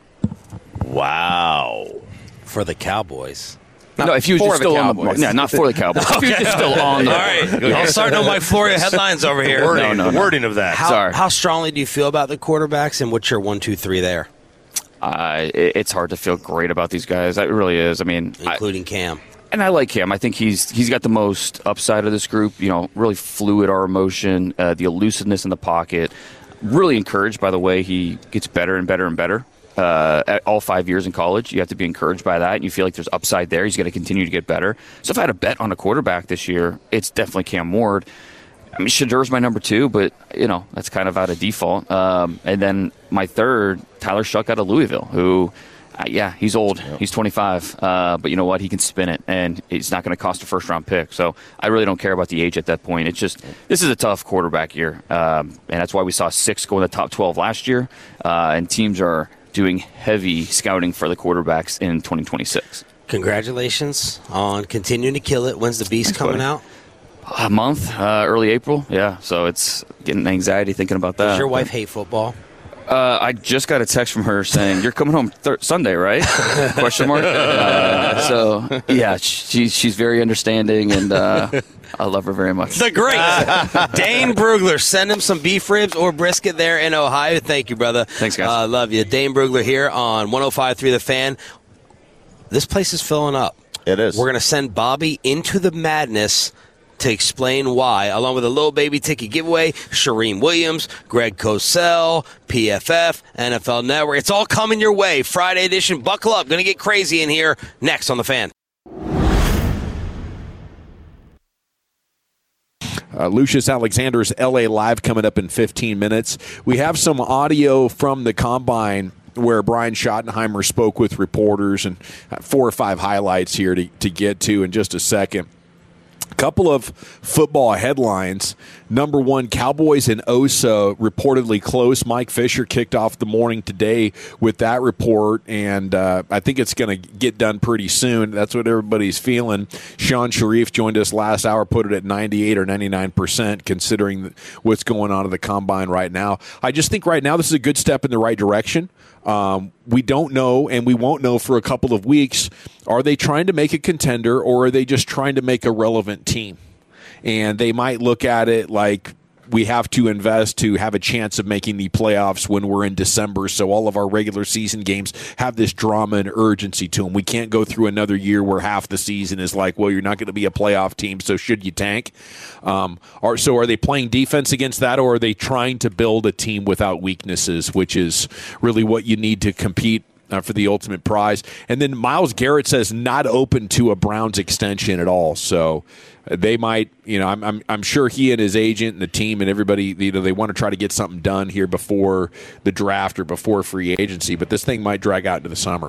Wow. For the Cowboys. Not no, if you were just still on the board. Yeah, not for the Cowboys. Okay. If you were just still on the All right. I'll start on my Florida headlines over here. Wording, no, no, no. wording of that. How, Sorry. how strongly do you feel about the quarterbacks, and what's your one, two, three there? Uh, it, it's hard to feel great about these guys. It really is. I mean, including I, Cam. And I like Cam. I think he's he's got the most upside of this group. You know, really fluid our emotion, uh, the elusiveness in the pocket. Really encouraged by the way he gets better and better and better. Uh, at all five years in college, you have to be encouraged by that, and you feel like there's upside there. He's going to continue to get better. So if I had a bet on a quarterback this year, it's definitely Cam Ward. I mean, Shedeur's my number two, but, you know, that's kind of out of default. Um, and then my third, Tyler Shuck out of Louisville, who, uh, yeah, he's old. Yep. He's twenty-five. Uh, but you know what? He can spin it, and it's not going to cost a first-round pick. So I really don't care about the age at that point. It's just this is a tough quarterback year, um, and that's why we saw six go in the top twelve last year, uh, and teams are doing heavy scouting for the quarterbacks in twenty twenty-six. Congratulations on continuing to kill it. When's the Beast Thanks, coming buddy. out? A month, uh, early April. Yeah, so it's getting anxiety thinking about that. Does your wife hate football? Uh, I just got a text from her saying, "You're coming home th- Sunday, right?" Question mark. Uh, so yeah, she, she's very understanding, and uh, I love her very much. The great Dane Brugler. Send him some beef ribs or brisket there in Ohio. Thank you, brother. Thanks, guys. I uh, love you. Dane Brugler here on one oh five point three The Fan. This place is filling up. It is. We're going to send Bobby into the madness to explain why, along with a little baby ticket giveaway, Shareem Williams, Greg Cosell, P F F, N F L Network. It's all coming your way. Friday edition. Buckle up. Going to get crazy in here next on The Fan. Uh, Lucius Alexander's L A Live coming up in fifteen minutes. We have some audio from the Combine where Brian Schottenheimer spoke with reporters, and four or five highlights here to, to get to in just a second. A couple of football headlines. Number one, Cowboys and O S A reportedly close. Mike Fisher kicked off the morning today with that report, and uh, I think it's going to get done pretty soon. That's what everybody's feeling. Sean Sharif joined us last hour, put it at ninety-eight or ninety-nine percent, considering what's going on at the Combine right now. I just think right now this is a good step in the right direction. Um, we don't know, and we won't know for a couple of weeks. Are they trying to make a contender, or are they just trying to make a relevant team? And they might look at it like we have to invest to have a chance of making the playoffs when we're in December, so all of our regular season games have this drama and urgency to them. We can't go through another year where half the season is like, well, you're not going to be a playoff team, so should you tank? Um, are, so are they playing defense against that, or are they trying to build a team without weaknesses, which is really what you need to compete Uh, for the ultimate prize? And then Myles Garrett says not open to a Browns extension at all. So they might, you know, I'm I'm, I'm sure he and his agent and the team and everybody, you know, they want to try to get something done here before the draft or before free agency. But this thing might drag out into the summer.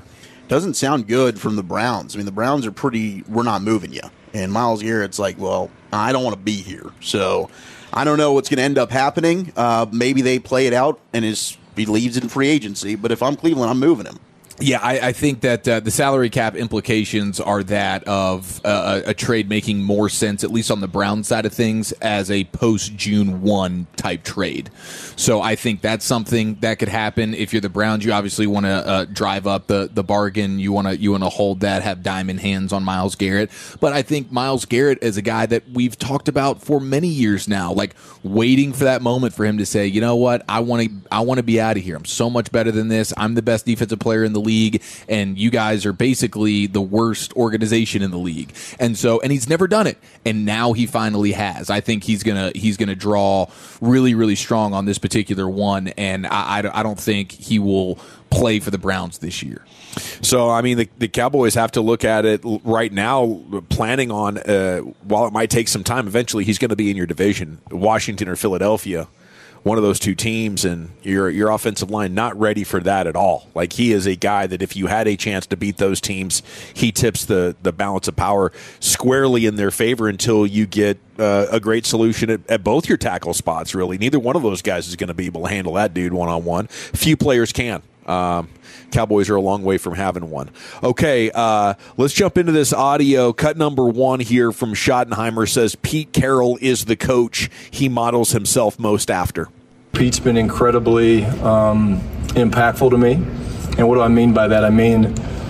doesn't sound good from the Browns. I mean, the Browns are pretty, we're not moving you. And Myles Garrett's like, well, I don't want to be here. So I don't know what's going to end up happening. Uh, maybe they play it out and his, he leaves in free agency. But if I'm Cleveland, I'm moving him. Yeah, I, I think that uh, the salary cap implications are that of uh, a, a trade making more sense, at least on the Brown side of things, as a post-June first type trade. So I think that's something that could happen. If you're the Browns, you obviously want to uh, drive up the, the bargain. You want to you want to hold that, have diamond hands on Myles Garrett. But I think Myles Garrett is a guy that we've talked about for many years now, like waiting for that moment for him to say, you know what, I want to I want to be out of here. I'm so much better than this. I'm the best defensive player in the league, and you guys are basically the worst organization in the league. And so, and he's never done it, and now he finally has. I think he's gonna he's gonna draw really really strong on this particular one, and I, I, I don't think he will play for the Browns this year. So, I mean, the, the Cowboys have to look at it right now, planning on, uh, while it might take some time, eventually he's going to be in your division, Washington or Philadelphia, one of those two teams, and your your offensive line not ready for that at all. Like, he is a guy that if you had a chance to beat those teams, he tips the, the balance of power squarely in their favor until you get uh, a great solution at, at both your tackle spots, really. Neither one of those guys is going to be able to handle that dude one-on-one. Few players can. Um, Cowboys are a long way from having one. Okay, uh, let's jump into this audio. Cut number one here from Schottenheimer says Pete Carroll is the coach he models himself most after. Pete's been incredibly um, impactful to me. And what do I mean by that? I mean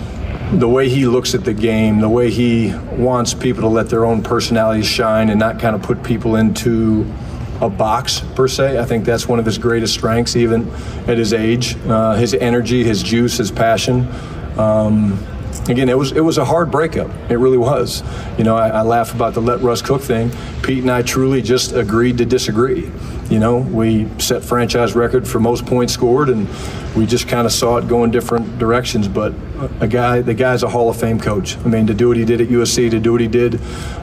the way he looks at the game, the way he wants people to let their own personalities shine and not kind of put people into a box per se. I think that's one of his greatest strengths, even at his age. Uh, his energy, his juice, his passion. Um, again, it was it was a hard breakup. It really was. You know, I, I laugh about the let Russ cook thing. Pete and I truly just agreed to disagree. You know, we set franchise record for most points scored, and we just kind of saw it go in different directions. But a guy, the guy's a Hall of Fame coach. I mean, to do what he did at U S C, to do what he did.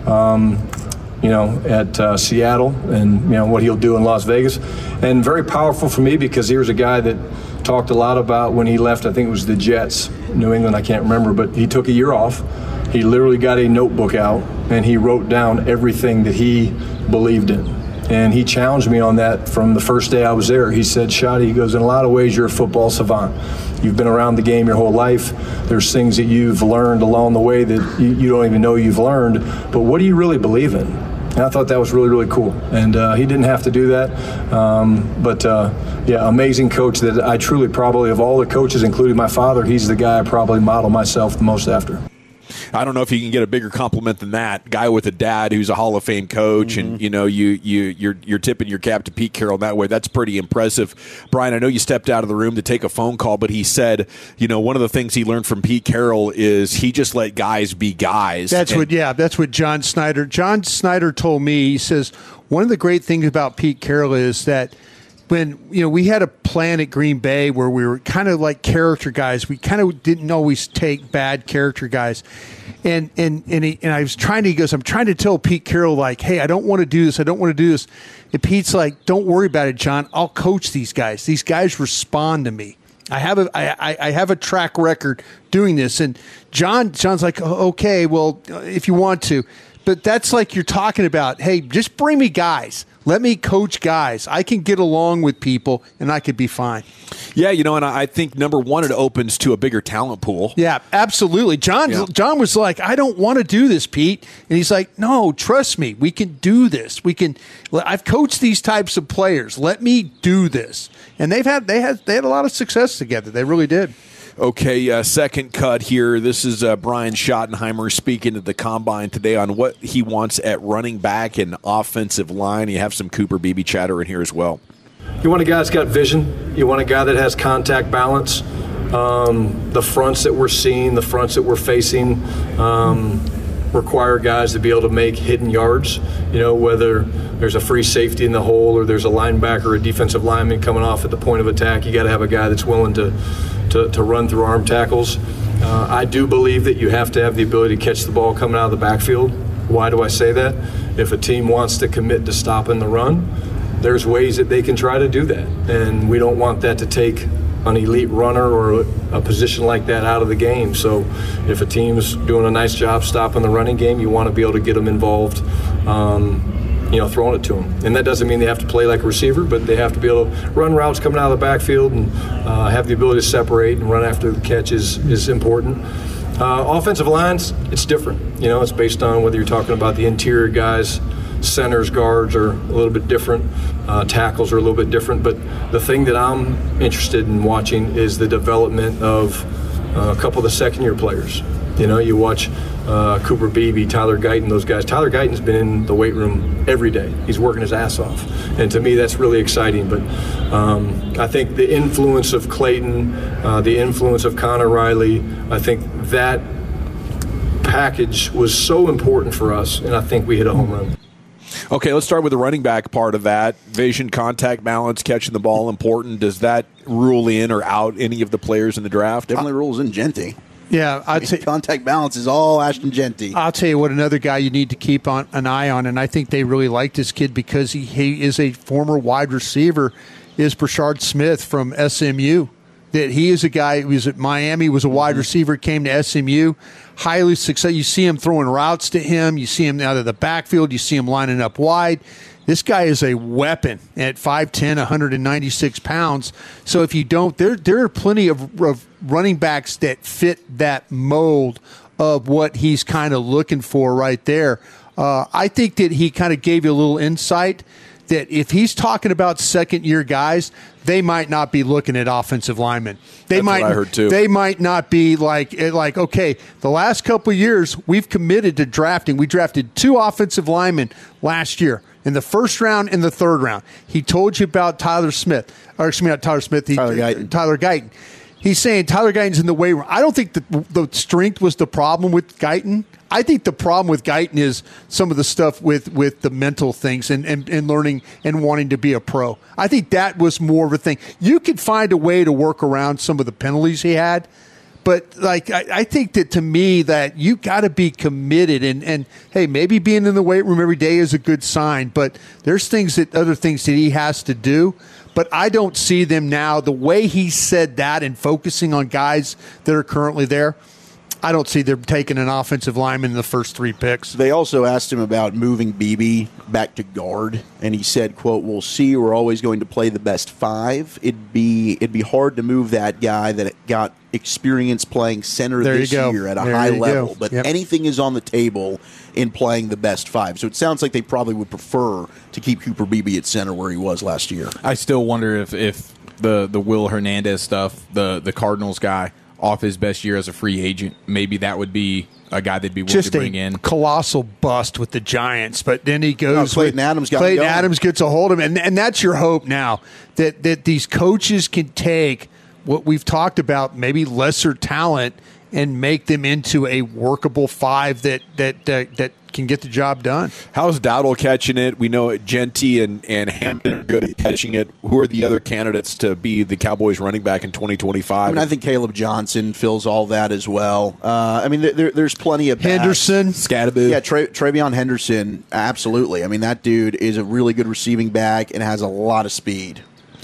Um, you know, at uh, Seattle, and, you know, what he'll do in Las Vegas. And very powerful for me because he was a guy that talked a lot about when he left, I think it was the Jets, New England, I can't remember, but he took a year off. He literally got a notebook out, and he wrote down everything that he believed in. And he challenged me on that from the first day I was there. He said, Shotty, he goes, in a lot of ways, you're a football savant. You've been around the game your whole life. There's things that you've learned along the way that you, you don't even know you've learned. But what do you really believe in? And I thought that was really, really cool. And uh, he didn't have to do that. Um, but, uh, yeah, amazing coach that I truly probably, of all the coaches, including my father, he's the guy I probably model myself the most after. I don't know if you can get a bigger compliment than that. Guy with a dad who's a Hall of Fame coach, mm-hmm. and you know you you you're you're tipping your cap to Pete Carroll in that way. That's pretty impressive. Brian, I know you stepped out of the room to take a phone call, but he said, you know, one of the things he learned from Pete Carroll is he just let guys be guys. That's and, what, yeah, that's what John Snyder. John Snyder told me. He says one of the great things about Pete Carroll is that when, you know, we had a plan at Green Bay where we were kind of like character guys. We kind of didn't always take bad character guys. And and and, he, and I was trying to, he goes, I'm trying to tell Pete Carroll, like, hey, I don't want to do this. I don't want to do this. And Pete's like, don't worry about it, John. I'll coach these guys. These guys respond to me. I have a I, I have a track record doing this. And John John's like, oh, okay, well, if you want to. But that's like you're talking about, hey, just bring me guys. Let me coach guys. I can get along with people, and I could be fine. Yeah, you know, and I think, number one, it opens to a bigger talent pool. Yeah, absolutely. John yeah. John was like, I don't want to do this, Pete. And he's like, no, trust me. We can do this. We can. I've coached these types of players. Let me do this. And they've had they had they had a lot of success together. They really did. Okay, uh, second cut here. This is uh, Brian Schottenheimer speaking at the Combine today on what he wants at running back and offensive line. You have some Cooper Beebe chatter in here as well. You want a guy that's got vision. You want a guy that has contact balance. Um, the fronts that we're seeing, the fronts that we're facing, um, require guys to be able to make hidden yards. You know, whether there's a free safety in the hole or there's a linebacker or a defensive lineman coming off at the point of attack, you got to have a guy that's willing to To, to run through arm tackles. Uh, I do believe that you have to have the ability to catch the ball coming out of the backfield. Why do I say that? If a team wants to commit to stopping the run, there's ways that they can try to do that. And we don't want that to take an elite runner or a position like that out of the game. So if a team's doing a nice job stopping the running game, you want to be able to get them involved, um, you know, throwing it to them. And that doesn't mean they have to play like a receiver, but they have to be able to run routes coming out of the backfield and uh, have the ability to separate and run after the catch is, is important. Uh, offensive lines, it's different. You know, it's based on whether you're talking about the interior guys. Centers, guards are a little bit different. Uh, tackles are a little bit different. But the thing that I'm interested in watching is the development of uh, a couple of the second-year players. You know, you watch uh, Cooper Beebe, Tyler Guyton, those guys. Tyler Guyton's been in the weight room every day. He's working his ass off. And to me, that's really exciting. But um, I think the influence of Clayton, uh, the influence of Connor Riley, I think that package was so important for us, and I think we hit a home run. Okay, let's start with the running back part of that. Vision, contact, balance, catching the ball, important. Does that rule in or out any of the players in the draft? Definitely rules in Genty. Yeah, I'd say contact balance is all Ashton Genty. I'll tell you what, another guy you need to keep on an eye on, and I think they really like this kid because he, he is a former wide receiver, is Brashard Smith from S M U. That he is a guy who was at Miami, was a wide receiver, came to S M U, highly successful. You see him throwing routes to him. You see him out of the backfield. You see him lining up wide. This guy is a weapon at five ten, one hundred ninety-six pounds. So if you don't, there there are plenty of, of running backs that fit that mold of what he's kind of looking for right there. Uh, I think that he kind of gave you a little insight that if he's talking about second-year guys, they might not be looking at offensive linemen. They That's might, what I heard too. They might not be like, like okay, the last couple of years we've committed to drafting. We drafted two offensive linemen last year in the first round and the third round. He told you about Tyler Smith, or excuse me, not Tyler Smith, he, Tyler Guyton. Tyler Guyton. He's saying Tyler Guyton's in the weight room. I don't think the, the strength was the problem with Guyton. I think the problem with Guyton is some of the stuff with, with the mental things and, and, and learning and wanting to be a pro. I think that was more of a thing. You could find a way to work around some of the penalties he had, but like I, I think that to me that you got to be committed and, and hey, maybe being in the weight room every day is a good sign, but there's things that other things that he has to do. But I don't see them now. The way he said that and focusing on guys that are currently there, I don't see them taking an offensive lineman in the first three picks. They also asked him about moving Beebe back to guard, and he said, quote, "We'll see. We're always going to play the best five. It'd be it'd be hard to move that guy that got experience playing center there this year at a there high level. Go. But yep. anything is on the table in playing the best five. So it sounds like they probably would prefer to keep Cooper Beebe at center where he was last year. I still wonder if, if the, the Will Hernandez stuff, the, the Cardinals guy, off his best year as a free agent, maybe that would be a guy they'd be willing just to bring a in. Colossal bust with the Giants, but then he goes. No, Clayton with, Adams got Clayton him going. Adams gets a hold of him, and, and that's your hope now that that these coaches can take what we've talked about, maybe lesser talent, and make them into a workable five that that uh, that can get the job done. How's Dowdle catching it? We know Genty and, and Hampton are good at catching it. Who are the other candidates to be the Cowboys running back in twenty twenty-five? I mean, I think Caleb Johnson fills all that as well. Uh, I mean, there, there's plenty of Henderson, Scatterby. Yeah, Tra- Travion Henderson, absolutely. I mean, that dude is a really good receiving back and has a lot of speed.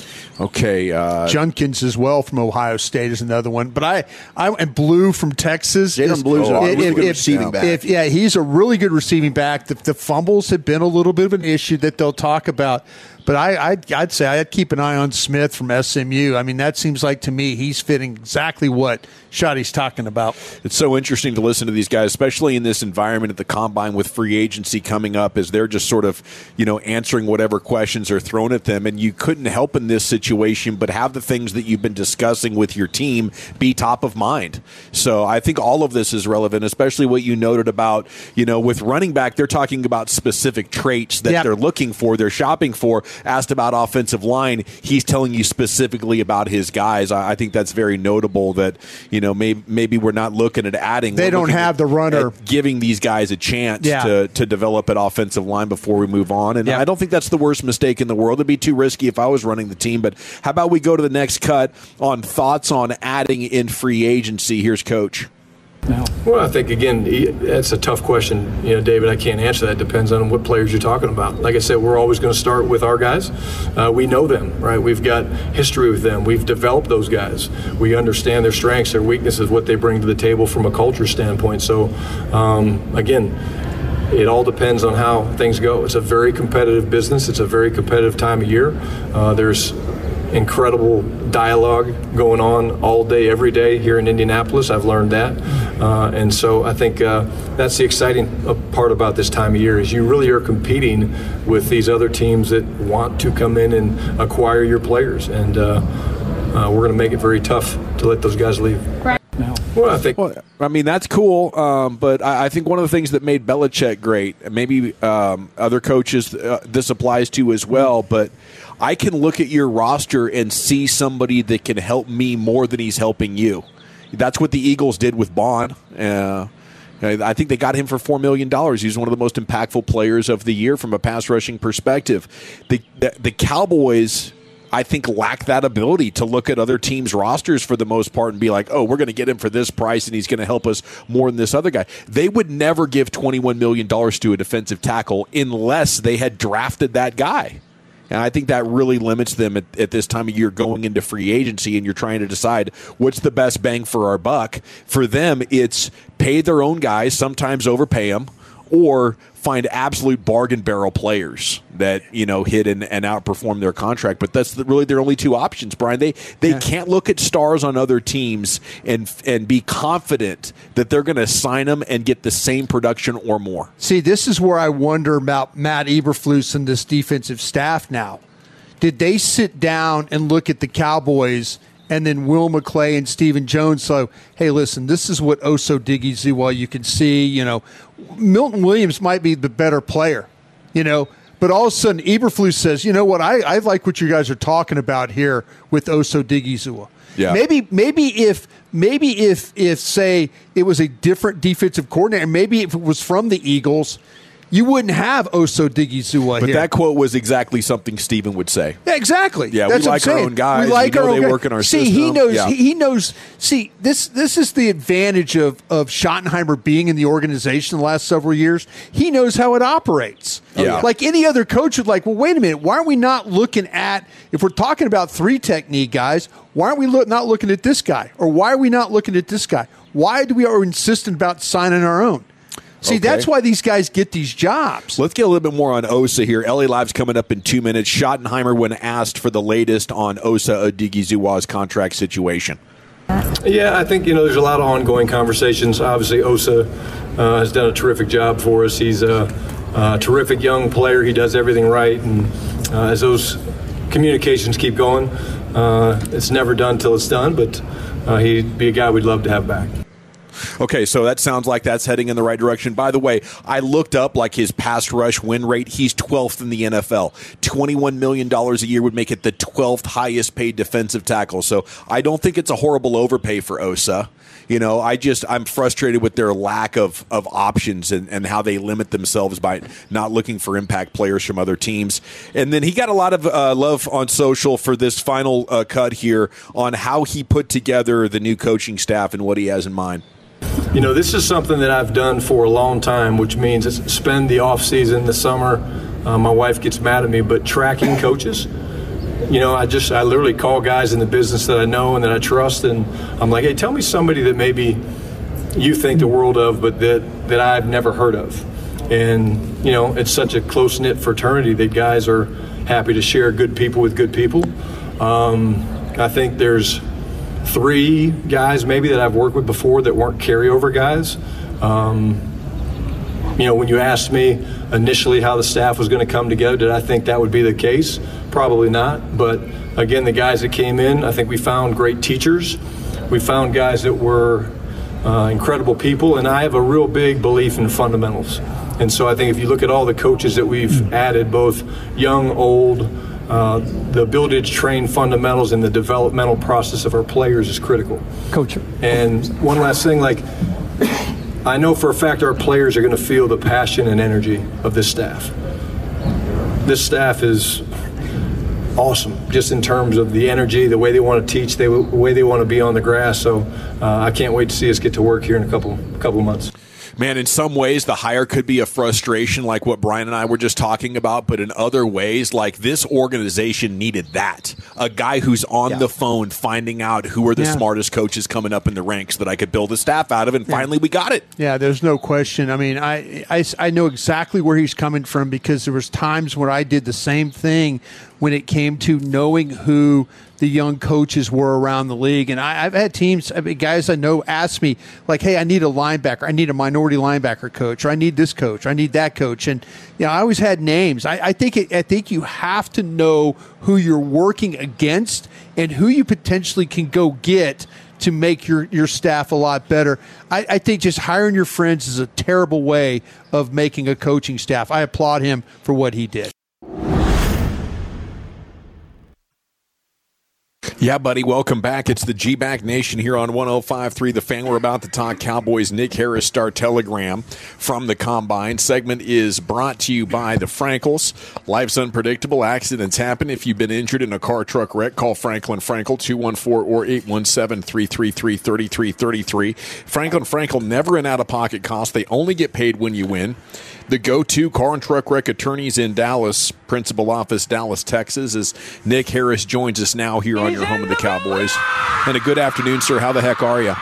Okay, uh, Junkins as well from Ohio State is another one, but I, I and Blue from Texas. Jalen Blue's a really if, good if, receiving back. If, yeah, he's a really good receiving back. The, the fumbles have been a little bit of an issue that they'll talk about, but I, I'd, I'd say I'd keep an eye on Smith from S M U. I mean, that seems like to me he's fitting exactly what Shotty's talking about. It's so interesting to listen to these guys, especially in this environment at the Combine with free agency coming up, as they're just sort of, you know, answering whatever questions are thrown at them. And you couldn't help in this situation but have the things that you've been discussing with your team be top of mind. So I think all of this is relevant, especially what you noted about, you know, with running back, they're talking about specific traits that yep. they're looking for, they're shopping for. Asked about offensive line, he's telling you specifically about his guys. I, I think that's very notable that, you know, maybe, maybe we're not looking at adding. They we're don't have at, the runner. Giving these guys a chance yeah. to, to develop an offensive line before we move on. And yeah. I don't think that's the worst mistake in the world. It'd be too risky if I was running the team. But how about we go to the next cut on thoughts on adding in free agency? Here's Coach. Now, Well, I think, again, that's a tough question, you know, David. I can't answer that. It depends on what players you're talking about. Like I said, we're always going to start with our guys. Uh, we know them, right? We've got history with them. We've developed those guys. We understand their strengths, their weaknesses, what they bring to the table from a culture standpoint. So, um, again, it all depends on how things go. It's a very competitive business. It's a very competitive time of year. Uh, there's incredible dialogue going on all day, every day here in Indianapolis. I've learned that. Uh, and so I think uh, that's the exciting part about this time of year is you really are competing with these other teams that want to come in and acquire your players. And uh, uh, we're going to make it very tough to let those guys leave. Well, I think. Well, I mean, that's cool, um, but I, I think one of the things that made Belichick great, and maybe um, other coaches uh, this applies to as well, but I can look at your roster and see somebody that can help me more than he's helping you. That's what the Eagles did with Bond. Uh, I think they got him for four million dollars. He's one of the most impactful players of the year from a pass rushing perspective. The, the, the Cowboys, I think, lack that ability to look at other teams' rosters for the most part and be like, oh, we're going to get him for this price and he's going to help us more than this other guy. They would never give twenty-one million dollars to a defensive tackle unless they had drafted that guy. And I think that really limits them at, at this time of year going into free agency, and you're trying to decide what's the best bang for our buck. For them, it's pay their own guys, sometimes overpay them, or find absolute bargain barrel players that, you know, hit and, and outperform their contract. But that's the, really their only two options, Brian. They they yeah. can't look at stars on other teams and and be confident that they're going to sign them and get the same production or more. See, this is where I wonder about Matt Eberflus and this defensive staff now. Did they sit down and look at the Cowboys and then Will McClay and Stephen Jones? So, hey, listen, this is what Oso Digizua, you can see, you know, Milton Williams might be the better player, you know, but all of a sudden Eberflus says, you know what, I, I like what you guys are talking about here with Oso Digizua. Yeah. Maybe maybe if maybe if if say it was a different defensive coordinator, maybe if it was from the Eagles, you wouldn't have Oso Digizua but here. But that quote was exactly something Steven would say. Yeah, exactly. Yeah, That's we like our own guys. We like we know our own they guys. work in our see, system. he knows. Yeah. He knows. See, this this is the advantage of of Schottenheimer being in the organization the last several years. He knows how it operates. Yeah. Like any other coach would like, well, wait a minute. Why aren't we not looking at, if we're talking about three technique guys, why aren't we look, not looking at this guy? Or why are we not looking at this guy? Why do we are insistent about signing our own? See, okay. That's why these guys get these jobs. Let's get a little bit more on Osa here. L A Live's coming up in two minutes. Schottenheimer, when asked for the latest on Osa Odighizuwa's contract situation. Yeah, I think, you know, there's a lot of ongoing conversations. Obviously, Osa uh, has done a terrific job for us. He's a, a terrific young player. He does everything right. And uh, as those communications keep going, uh, it's never done till it's done. But uh, he'd be a guy we'd love to have back. Okay, so that sounds like that's heading in the right direction. By the way, I looked up like his pass rush win rate. He's twelfth in the N F L. twenty-one million dollars a year would make it the twelfth highest paid defensive tackle. So I don't think it's a horrible overpay for Osa. You know, I just, I'm frustrated with their lack of, of options and, and how they limit themselves by not looking for impact players from other teams. And then he got a lot of uh, love on social for this final uh, cut here on how he put together the new coaching staff and what he has in mind. You know, this is something that I've done for a long time, which means it's spend the off season, the summer. Uh, my wife gets mad at me, but tracking coaches. You know, I just I literally call guys in the business that I know and that I trust, and I'm like, hey, tell me somebody that maybe you think the world of, but that that I've never heard of. And you know, it's such a close knit fraternity that guys are happy to share good people with good people. Um, I think there's three guys maybe that I've worked with before that weren't carryover guys. Um, you know, when you asked me initially how the staff was going to come together, did I think that would be the case? Probably not. But again, the guys that came in, I think we found great teachers. We found guys that were uh, incredible people, and I have a real big belief in fundamentals. And so I think if you look at all the coaches that we've added, both young, old, Uh, the ability to train fundamentals and the developmental process of our players is critical. Coach. And one last thing, like, I know for a fact our players are going to feel the passion and energy of this staff. This staff is awesome, just in terms of the energy, the way they want to teach, the way they want to be on the grass. So uh, I can't wait to see us get to work here in a couple couple of months. Man, in some ways, the hire could be a frustration like what Brian and I were just talking about, but in other ways, like this organization needed that. A guy who's on yeah. the phone finding out who are the yeah. smartest coaches coming up in the ranks that I could build a staff out of, and yeah. finally we got it. Yeah, there's no question. I mean, I, I, I know exactly where he's coming from because there was times where I did the same thing when it came to knowing who the young coaches were around the league. And I, I've had teams, I mean, guys I know ask me, like, hey, I need a linebacker. I need a minority linebacker coach. Or I need this coach. Or I need that coach. And, you know, I always had names. I, I think it, I think you have to know who you're working against and who you potentially can go get to make your, your staff a lot better. I, I think just hiring your friends is a terrible way of making a coaching staff. I applaud him for what he did. Yeah, buddy, welcome back. It's the G-Back Nation here on one oh five point three The Fan. We're about to talk Cowboys. Nick Harris, Star Telegram from the Combine. Segment is brought to you by the Frankels. Life's unpredictable. Accidents happen. If you've been injured in a car truck wreck, call Franklin Frankel, two one four or eight one seven, three three three, three three three three. Franklin Frankel, never an out-of-pocket cost. They only get paid when you win. The go-to car and truck wreck attorneys in Dallas, principal office, Dallas, Texas, as Nick Harris joins us now here on your home of the Cowboys. And a good afternoon, sir. How the heck are you?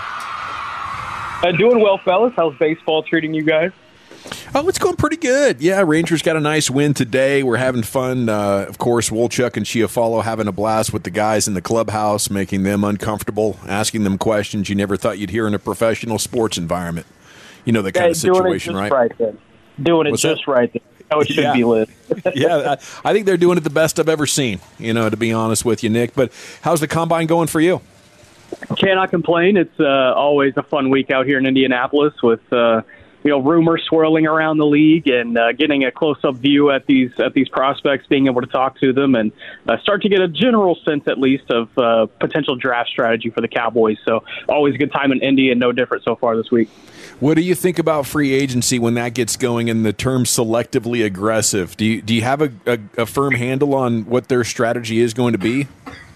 Uh, doing well, fellas. How's baseball treating you guys? Oh, it's going pretty good. Yeah, Rangers got a nice win today. We're having fun. Uh, of course, Wolchuk and Chiafalo having a blast with the guys in the clubhouse, making them uncomfortable, asking them questions you never thought you'd hear in a professional sports environment. You know, that kind yeah, of situation, doing it just right? right then. Doing it What's just that? right then. How it should yeah. be lit. yeah, I, I think they're doing it the best I've ever seen, you know, to be honest with you, Nick. But how's the Combine going for you? Cannot complain. It's uh, always a fun week out here in Indianapolis with uh, you know rumors swirling around the league and uh, getting a close-up view at these at these prospects, being able to talk to them and uh, start to get a general sense, at least, of uh, potential draft strategy for the Cowboys. So always a good time in Indy and no different so far this week. What do you think about free agency when that gets going and the term selectively aggressive? Do you, do you have a, a, a firm handle on what their strategy is going to be?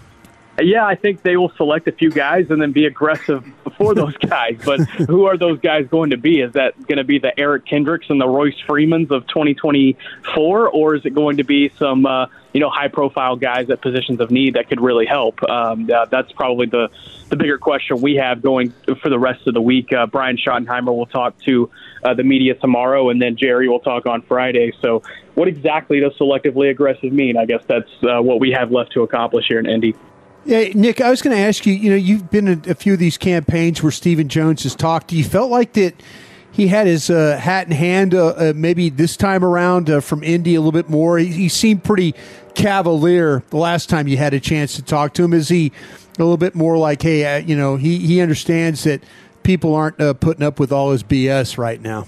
Yeah, I think they will select a few guys and then be aggressive for those guys. But who are those guys going to be? Is that going to be the Eric Kendricks and the Royce Freemans of twenty twenty-four, or is it going to be some uh, you know high-profile guys at positions of need that could really help? Um, uh, that's probably the, the bigger question we have going for the rest of the week. Uh, Brian Schottenheimer will talk to uh, the media tomorrow, and then Jerry will talk on Friday. So what exactly does selectively aggressive mean? I guess that's uh, what we have left to accomplish here in Indy. Yeah, Nick, I was going to ask you, you know, you've been in a few of these campaigns where Stephen Jones has talked. Do you felt like that he had his uh, hat in hand uh, uh, maybe this time around uh, from Indy a little bit more? He, he seemed pretty cavalier the last time you had a chance to talk to him. Is he a little bit more like, hey, uh, you know, he, he understands that people aren't uh, putting up with all his B S right now?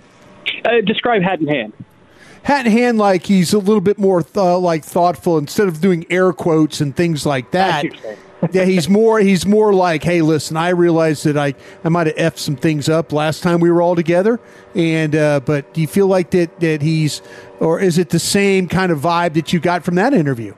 Uh, describe hat in hand. Hat in hand, like he's a little bit more th- like thoughtful instead of doing air quotes and things like that. yeah, he's more he's more like, hey, listen, I realized that I, I might have effed some things up last time we were all together, and uh, but do you feel like that that he's, or is it the same kind of vibe that you got from that interview?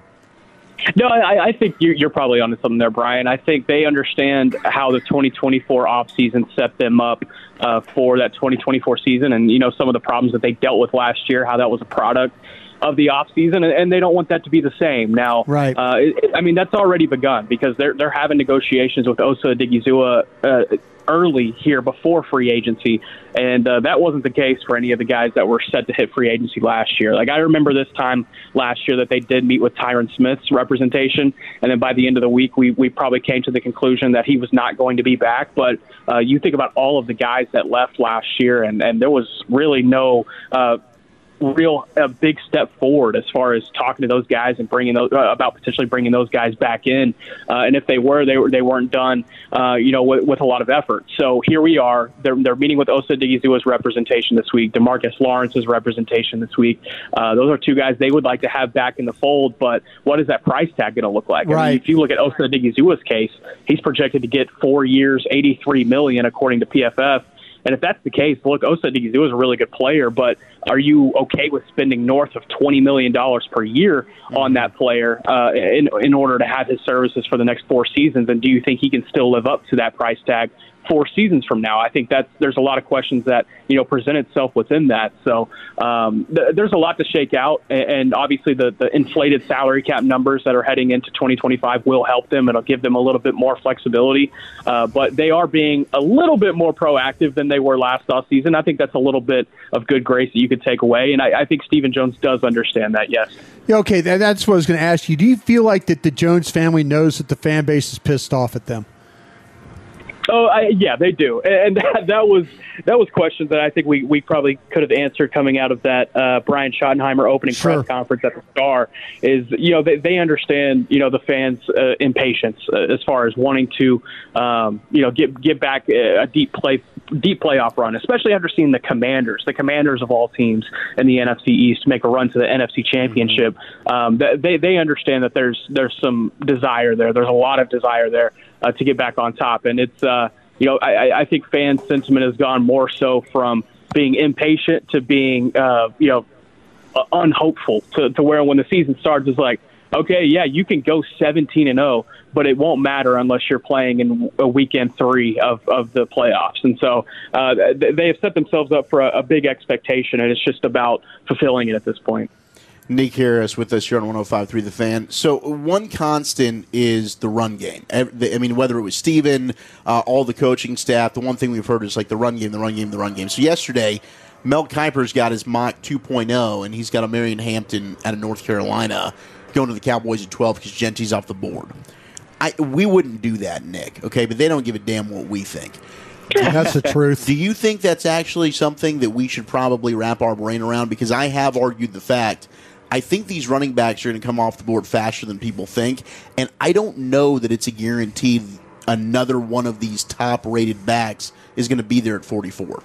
No, I, I think you're, you're probably onto something there, Brian. I think they understand how the twenty twenty-four offseason set them up uh, for that twenty twenty-four season, and you know some of the problems that they dealt with last year, how that was a product of the offseason, and, and they don't want that to be the same. Now, right. uh, it, I mean, that's already begun because they're they're having negotiations with Osa Odighizuwa uh, early here before free agency, and uh, that wasn't the case for any of the guys that were set to hit free agency last year. Like I remember this time last year that they did meet with Tyron Smith's representation, and then by the end of the week, we we probably came to the conclusion that he was not going to be back. But uh, you think about all of the guys that left last year, and, and there was really no uh, real a big step forward as far as talking to those guys and bringing those uh, about potentially bringing those guys back in. Uh, and if they were, they were they weren't done, uh, you know, with, with a lot of effort. So here we are. They're they're meeting with Osa Odighizuwa's representation this week, DeMarcus Lawrence's representation this week. Uh, those are two guys they would like to have back in the fold. But what is that price tag going to look like? Right. I mean, if you look at Osa Odighizuwa's case, he's projected to get four years, eighty-three million dollars according to P F F. And if that's the case, look, Osa Odighizuwa is a really good player, but are you okay with spending north of twenty million dollars per year on that player uh, in, in order to have his services for the next four seasons? And do you think he can still live up to that price tag four seasons from now? I think that's there's a lot of questions that, you know, present itself within that. So um, th- there's a lot to shake out, and, and obviously the, the inflated salary cap numbers that are heading into twenty twenty-five will help them. It'll give them a little bit more flexibility, uh, but they are being a little bit more proactive than they were last offseason. I think that's a little bit of good grace that you could take away, and I, I think Stephen Jones does understand that, yes. Yeah, okay, that's what I was going to ask you. Do you feel like that the Jones family knows that the fan base is pissed off at them? Oh, I, yeah, they do, and that, that was that was questions that I think we, we probably could have answered coming out of that uh, Brian Schottenheimer opening sure. press conference at the Star. Is you know they, they understand you know the fans' uh, impatience uh, as far as wanting to um, you know get get back a deep play deep playoff run, especially after seeing the Commanders, the Commanders of all teams in the N F C East, make a run to the N F C Championship. Mm-hmm. Um, they they understand that there's there's some desire there. There's a lot of desire there uh, to get back on top, and it's. Uh, You know, I, I think fan sentiment has gone more so from being impatient to being, uh, you know, uh, unhopeful to, to where when the season starts, it's like, okay, yeah, you can go seventeen and oh, but it won't matter unless you're playing in a weekend three of, of the playoffs. And so uh, they have set themselves up for a, a big expectation, and it's just about fulfilling it at this point. Nick Harris with us here on one oh five point three The Fan. So one constant is the run game. I mean, whether it was Steven, uh, all the coaching staff, the one thing we've heard is like the run game, the run game, the run game. So yesterday, Mel Kiper's got his mock two point oh, and he's got a Marion Hampton out of North Carolina going to the Cowboys at twelve because Genty's off the board. I, we wouldn't do that, Nick, okay? But they don't give a damn what we think. That's the truth. Do you think that's actually something that we should probably wrap our brain around? Because I have argued the fact I think these running backs are going to come off the board faster than people think, and I don't know that it's a guarantee another one of these top-rated backs is going to be there at forty-four.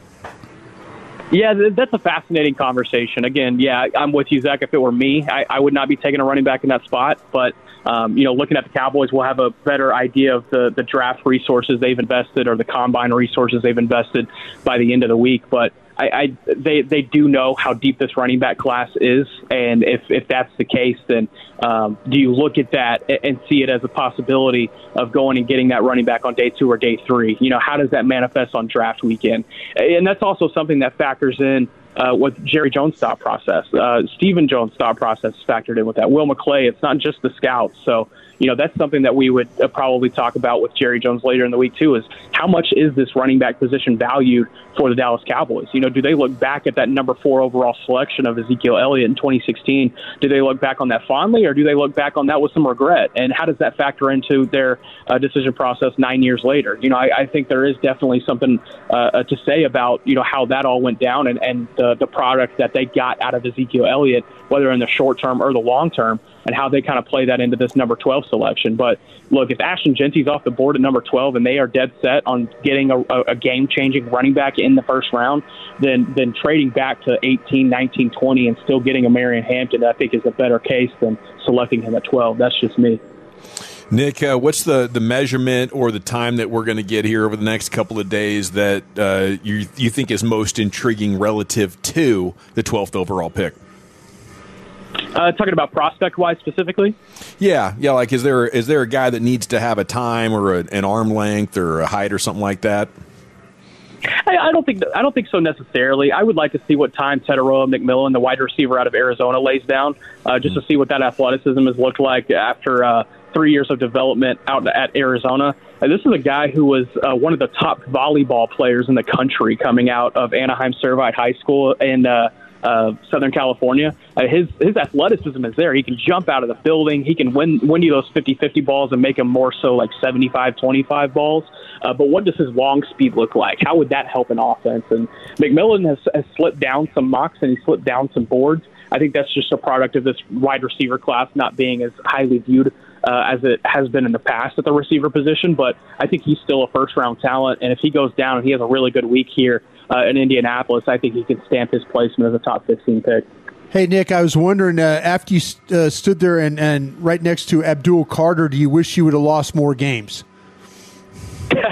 Yeah, that's a fascinating conversation. Again, yeah, I'm with you, Zach. If it were me, I, I would not be taking a running back in that spot. But, um, you know, looking at the Cowboys, we'll have a better idea of the, the draft resources they've invested or the combine resources they've invested by the end of the week. But I, I they they do know how deep this running back class is, and if, if that's the case, then um, do you look at that and see it as a possibility of going and getting that running back on day two or day three? You know, how does that manifest on draft weekend? And that's also something that factors in uh, with Jerry Jones' thought process. Uh, Stephen Jones' thought process is factored in with that. Will McClay, it's not just the scouts. So, you know, that's something that we would uh, probably talk about with Jerry Jones later in the week, too, is how much is this running back position valued for the Dallas Cowboys? You know, do they look back at that number four overall selection of Ezekiel Elliott in twenty sixteen? Do they look back on that fondly, or do they look back on that with some regret? And how does that factor into their uh, decision process nine years later? You know, I, I think there is definitely something uh, to say about, you know, how that all went down and, and the, the product that they got out of Ezekiel Elliott, whether in the short term or the long term, and how they kind of play that into this number twelve selection. But look, if Ashton Genty's off the board at number twelve and they are dead set on getting a, a game-changing running back in the first round, then then trading back to eighteen, nineteen, twenty and still getting a Marion Hampton, I think is a better case than selecting him at twelve. That's just me. Nick, uh, what's the, the measurement or the time that we're going to get here over the next couple of days that uh, you you think is most intriguing relative to the twelfth overall pick? Uh, talking about prospect-wise specifically? Yeah, yeah. Like, is there is there a guy that needs to have a time or a, an arm length or a height or something like that? I, I don't think I don't think so necessarily. I would like to see what time Teteroa McMillan, the wide receiver out of Arizona, lays down, uh, just mm-hmm. to see what that athleticism has looked like after uh, three years of development out at Arizona. Uh, this is a guy who was uh, one of the top volleyball players in the country coming out of Anaheim Servite High School in uh, uh, Southern California. Uh, his his athleticism is there. He can jump out of the building. He can win, win you those fifty-fifty balls and make them more so like seventy-five twenty-five balls. Uh, but what does his long speed look like? How would that help an offense? And McMillan has, has slipped down some mocks and he slipped down some boards. I think that's just a product of this wide receiver class not being as highly viewed uh, as it has been in the past at the receiver position. But I think he's still a first-round talent. And if he goes down and he has a really good week here uh, in Indianapolis, I think he can stamp his placement as a top fifteen pick. Hey, Nick, I was wondering, uh, after you uh, stood there and, and right next to Abdul Carter, do you wish you would have lost more games?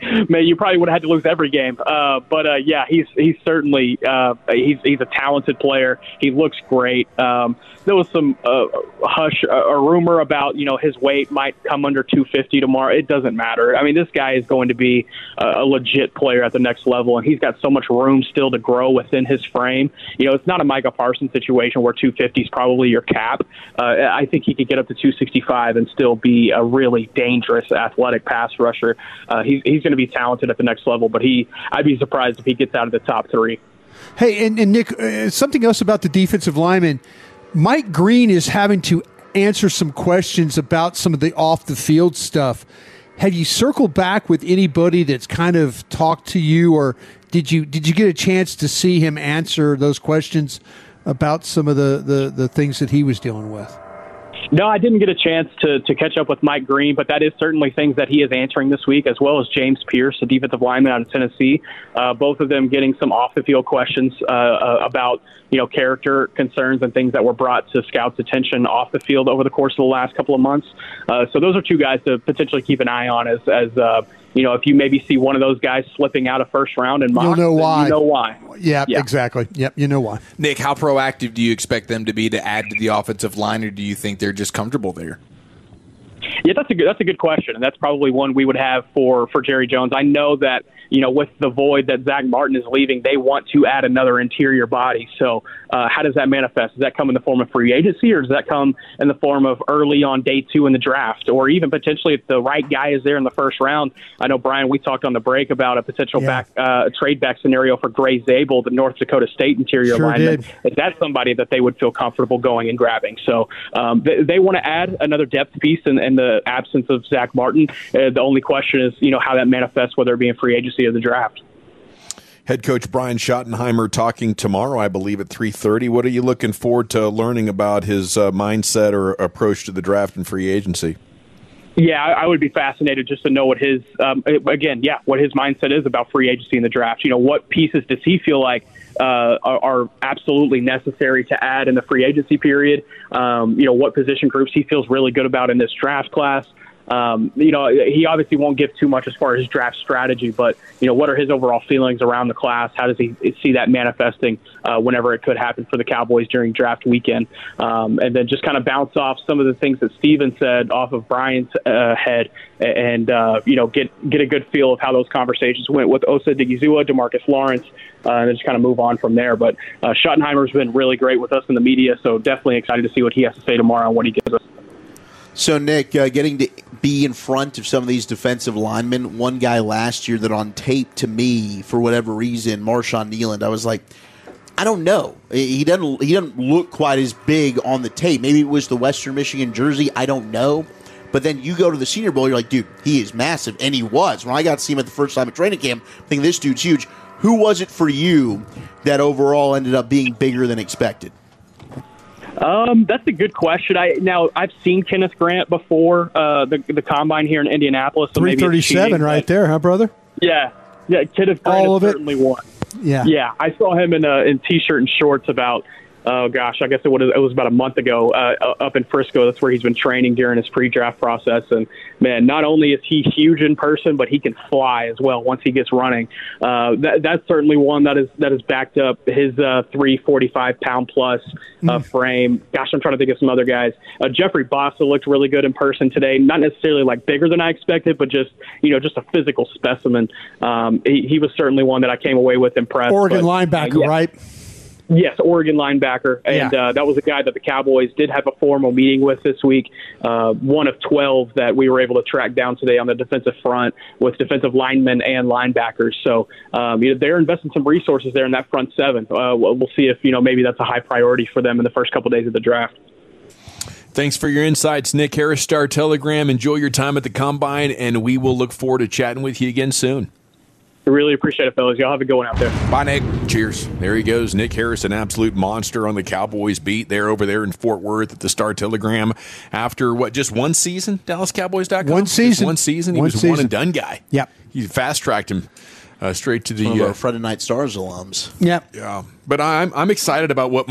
Man, you probably would have had to lose every game. Uh, but uh, yeah, he's he's certainly uh, he's he's a talented player. He looks great. Um, there was some uh, hush, uh, a rumor about you know his weight might come under two fifty tomorrow. It doesn't matter. I mean, this guy is going to be a, a legit player at the next level, and he's got so much room still to grow within his frame. You know, it's not a Micah Parsons situation where two fifty is probably your cap. Uh, I think he could get up to two sixty-five and still be a really dangerous athletic pass rusher. Uh, he's he's going to be talented at the next level, but he I'd be surprised if he gets out of the top three. Hey, and, and Nick, uh, something else about the defensive lineman. Mike Green is having to answer some questions about some of the off-the-field stuff. Have you circled back with anybody that's kind of talked to you, or did you did you get a chance to see him answer those questions about some of the, the, the things that he was dealing with? No, I didn't get a chance to, to catch up with Mike Green, but that is certainly things that he is answering this week, as well as James Pierce, the defensive lineman out of Tennessee. Uh, both of them getting some off-the-field questions uh, uh, about, you know, character concerns and things that were brought to scouts' attention off the field over the course of the last couple of months. Uh, so those are two guys to potentially keep an eye on as, as uh, you know, if you maybe see one of those guys slipping out of first round and mock, you'll know why. You know why. Yeah, yeah, exactly. Yep, you know why. Nick, how proactive do you expect them to be to add to the offensive line, or do you think they're just comfortable there? Yeah, that's a good, that's a good question, and that's probably one we would have for, for Jerry Jones. I know that, you know, with the void that Zach Martin is leaving, they want to add another interior body. So uh, how does that manifest? Does that come in the form of free agency, or does that come in the form of early on day two in the draft, or even potentially if the right guy is there in the first round? I know, Brian, we talked on the break about a potential Yeah. back uh, trade back scenario for Gray Zabel, the North Dakota State interior Sure lineman. did. Is that somebody that they would feel comfortable going and grabbing? So um, they, they want to add another depth piece in, in the absence of Zach Martin. Uh, the only question is, you know, how that manifests, whether it be in free agency or the draft. Head coach Brian Schottenheimer talking tomorrow, I believe, at three thirty. What are you looking forward to learning about his uh, mindset or approach to the draft and free agency? Yeah, I I would be fascinated just to know what his, um, again, yeah, what his mindset is about free agency in the draft. You know, what pieces does he feel like uh, are, are absolutely necessary to add in the free agency period? Um, you know, what position groups he feels really good about in this draft class. Um, you know, he obviously won't give too much as far as his draft strategy, but, you know, what are his overall feelings around the class? How does he see that manifesting uh, whenever it could happen for the Cowboys during draft weekend? Um, and then just kind of bounce off some of the things that Steven said off of Brian's uh, head and, uh, you know, get get a good feel of how those conversations went with Osa Odighizuwa, DeMarcus Lawrence, uh, and then just kind of move on from there. But uh, Schottenheimer's been really great with us in the media, so definitely excited to see what he has to say tomorrow and what he gives us. So, Nick, uh, getting to be in front of some of these defensive linemen, one guy last year that on tape to me, for whatever reason, Marshawn Nealand, I was like, I don't know. He doesn't he doesn't look quite as big on the tape. Maybe it was the Western Michigan jersey. I don't know. But then you go to the Senior Bowl, you're like, dude, he is massive. And he was. When I got to see him at the first time at training camp, thinking this dude's huge. Who was it for you that overall ended up being bigger than expected? Um, that's a good question. I now I've seen Kenneth Grant before uh, the the combine here in Indianapolis. So three thirty-seven right there, huh, brother? Yeah, yeah. Kenneth Grant All is of it? certainly one. Yeah, yeah. I saw him in uh, in t-shirt and shorts about. Oh gosh, I guess it was, it was about a month ago uh, up in Frisco. That's where he's been training during his pre-draft process. And man, not only is he huge in person, but he can fly as well once he gets running. Uh, that, that's certainly one that is that has backed up his uh, three forty-five pound plus uh, mm. frame. Gosh, I'm trying to think of some other guys. Uh, Jeffrey Bossa looked really good in person today. Not necessarily like bigger than I expected, but just you know just a physical specimen. Um, he, he was certainly one that I came away with impressed. Oregon but, linebacker, uh, yeah. right? Yes, Oregon linebacker, and Yeah. uh, that was a guy that the Cowboys did have a formal meeting with this week. Uh, one of twelve that we were able to track down today on the defensive front with defensive linemen and linebackers. So um, you know, they're investing some resources there in that front seven. Uh, we'll, we'll see if you know maybe that's a high priority for them in the first couple of days of the draft. Thanks for your insights, Nick Harris, Star Telegram. Enjoy your time at the Combine, and we will look forward to chatting with you again soon. I really appreciate it, fellas. Y'all have a good one out there. Bye, Nick. Cheers. There he goes. Nick Harris, an absolute monster on the Cowboys beat there over there in Fort Worth at the Star Telegram. After, what, just one season, Dallas Cowboys dot com? One season. Just one season. He One was a season. one-and-done guy. Yep. He fast-tracked him uh, straight to the... One of uh, our Friday Night Stars alums. Yep. Yeah. But I'm, I'm excited about what might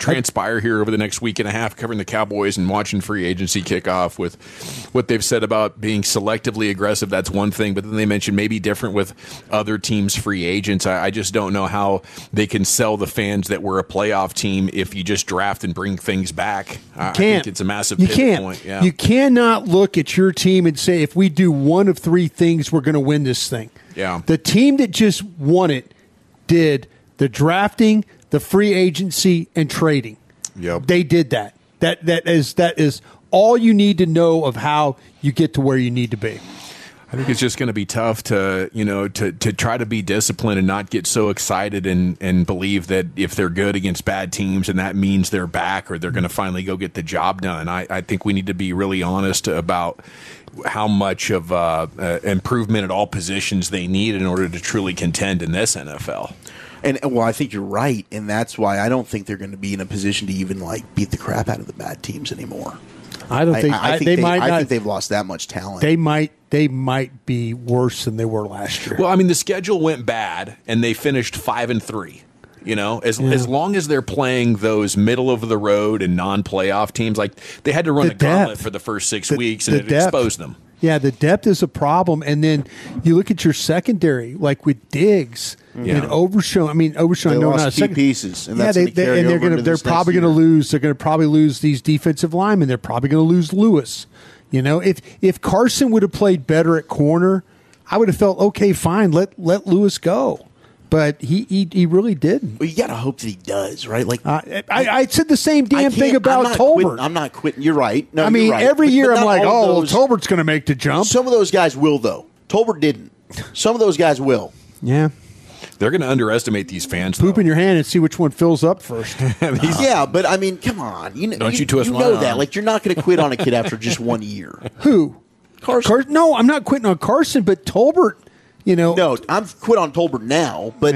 transpire here over the next week and a half covering the Cowboys and watching free agency kick off with what they've said about being selectively aggressive. That's one thing, but then they mentioned maybe different with other teams' free agents. I, I just don't know how they can sell the fans that we're a playoff team if you just draft and bring things back. I, I think it's a massive you pivot can't. point. Yeah. You cannot look at your team and say, if we do one of three things, we're going to win this thing. Yeah. The team that just won it did the drafting, the free agency, and trading. Yep. They did that. That that is that is all you need to know of how you get to where you need to be. I think it's just going to be tough to, you know, to, to try to be disciplined and not get so excited and, and believe that if they're good against bad teams and that means they're back or they're going to finally go get the job done. I, I think we need to be really honest about how much of uh, uh, improvement at all positions they need in order to truly contend in this N F L. And well, I think you're right, and that's why I don't think they're going to be in a position to even like beat the crap out of the bad teams anymore. I don't think. I, I I, think they, they might. I not, think they've lost that much talent. They might. They might be worse than they were last year. Well, I mean, the schedule went bad, and they finished five and three. You know, as Yeah. as long as they're playing those middle of the road and non-playoff teams, like they had to run The the, gauntlet depth. for the first six The- weeks, and the it depth. exposed them. Yeah, the depth is a problem, and then you look at your secondary, like with Diggs Yeah. and Overshown. I mean, Overshown. They no, lost not a key second. pieces, and yeah, that's they, gonna they, carry and they're over gonna into they're this next probably going to year. lose. They're going to probably lose these defensive linemen. They're probably going to lose Lewis. You know, if if Carson would have played better at corner, I would have felt okay, fine. Let let Lewis go. But he he, he really didn't. Well, you got to hope that he does, right? Like uh, I, I said the same I damn can't- thing about I'm not Tolbert. quitting- I'm not quitting. You're right. No, I mean, you're right. every But- year but I'm not like, all oh, of those- Tolbert's going to make the jump. Some of those guys will, though. Tolbert didn't. Some of those guys will. Yeah. They're going to underestimate these fans. Poop in your hand and see which one fills up first. Yeah, but I mean, come on. You know, Don't you twist you my know arm. that. Like, you're not going to quit on a kid after just one year. Who? Carson. Car- no, I'm not quitting on Carson, but Tolbert, you know. No, I'm quit on Tolbert now, but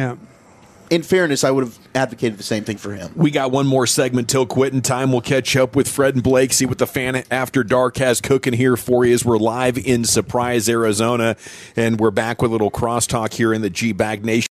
in fairness, I would have advocated the same thing for him. We got one more segment till quitting time. We'll catch up with Fred and Blake, see what the Fan After Dark has cooking here for you as we're live in Surprise, Arizona, and we're back with a little crosstalk here in the G-Bag Nation.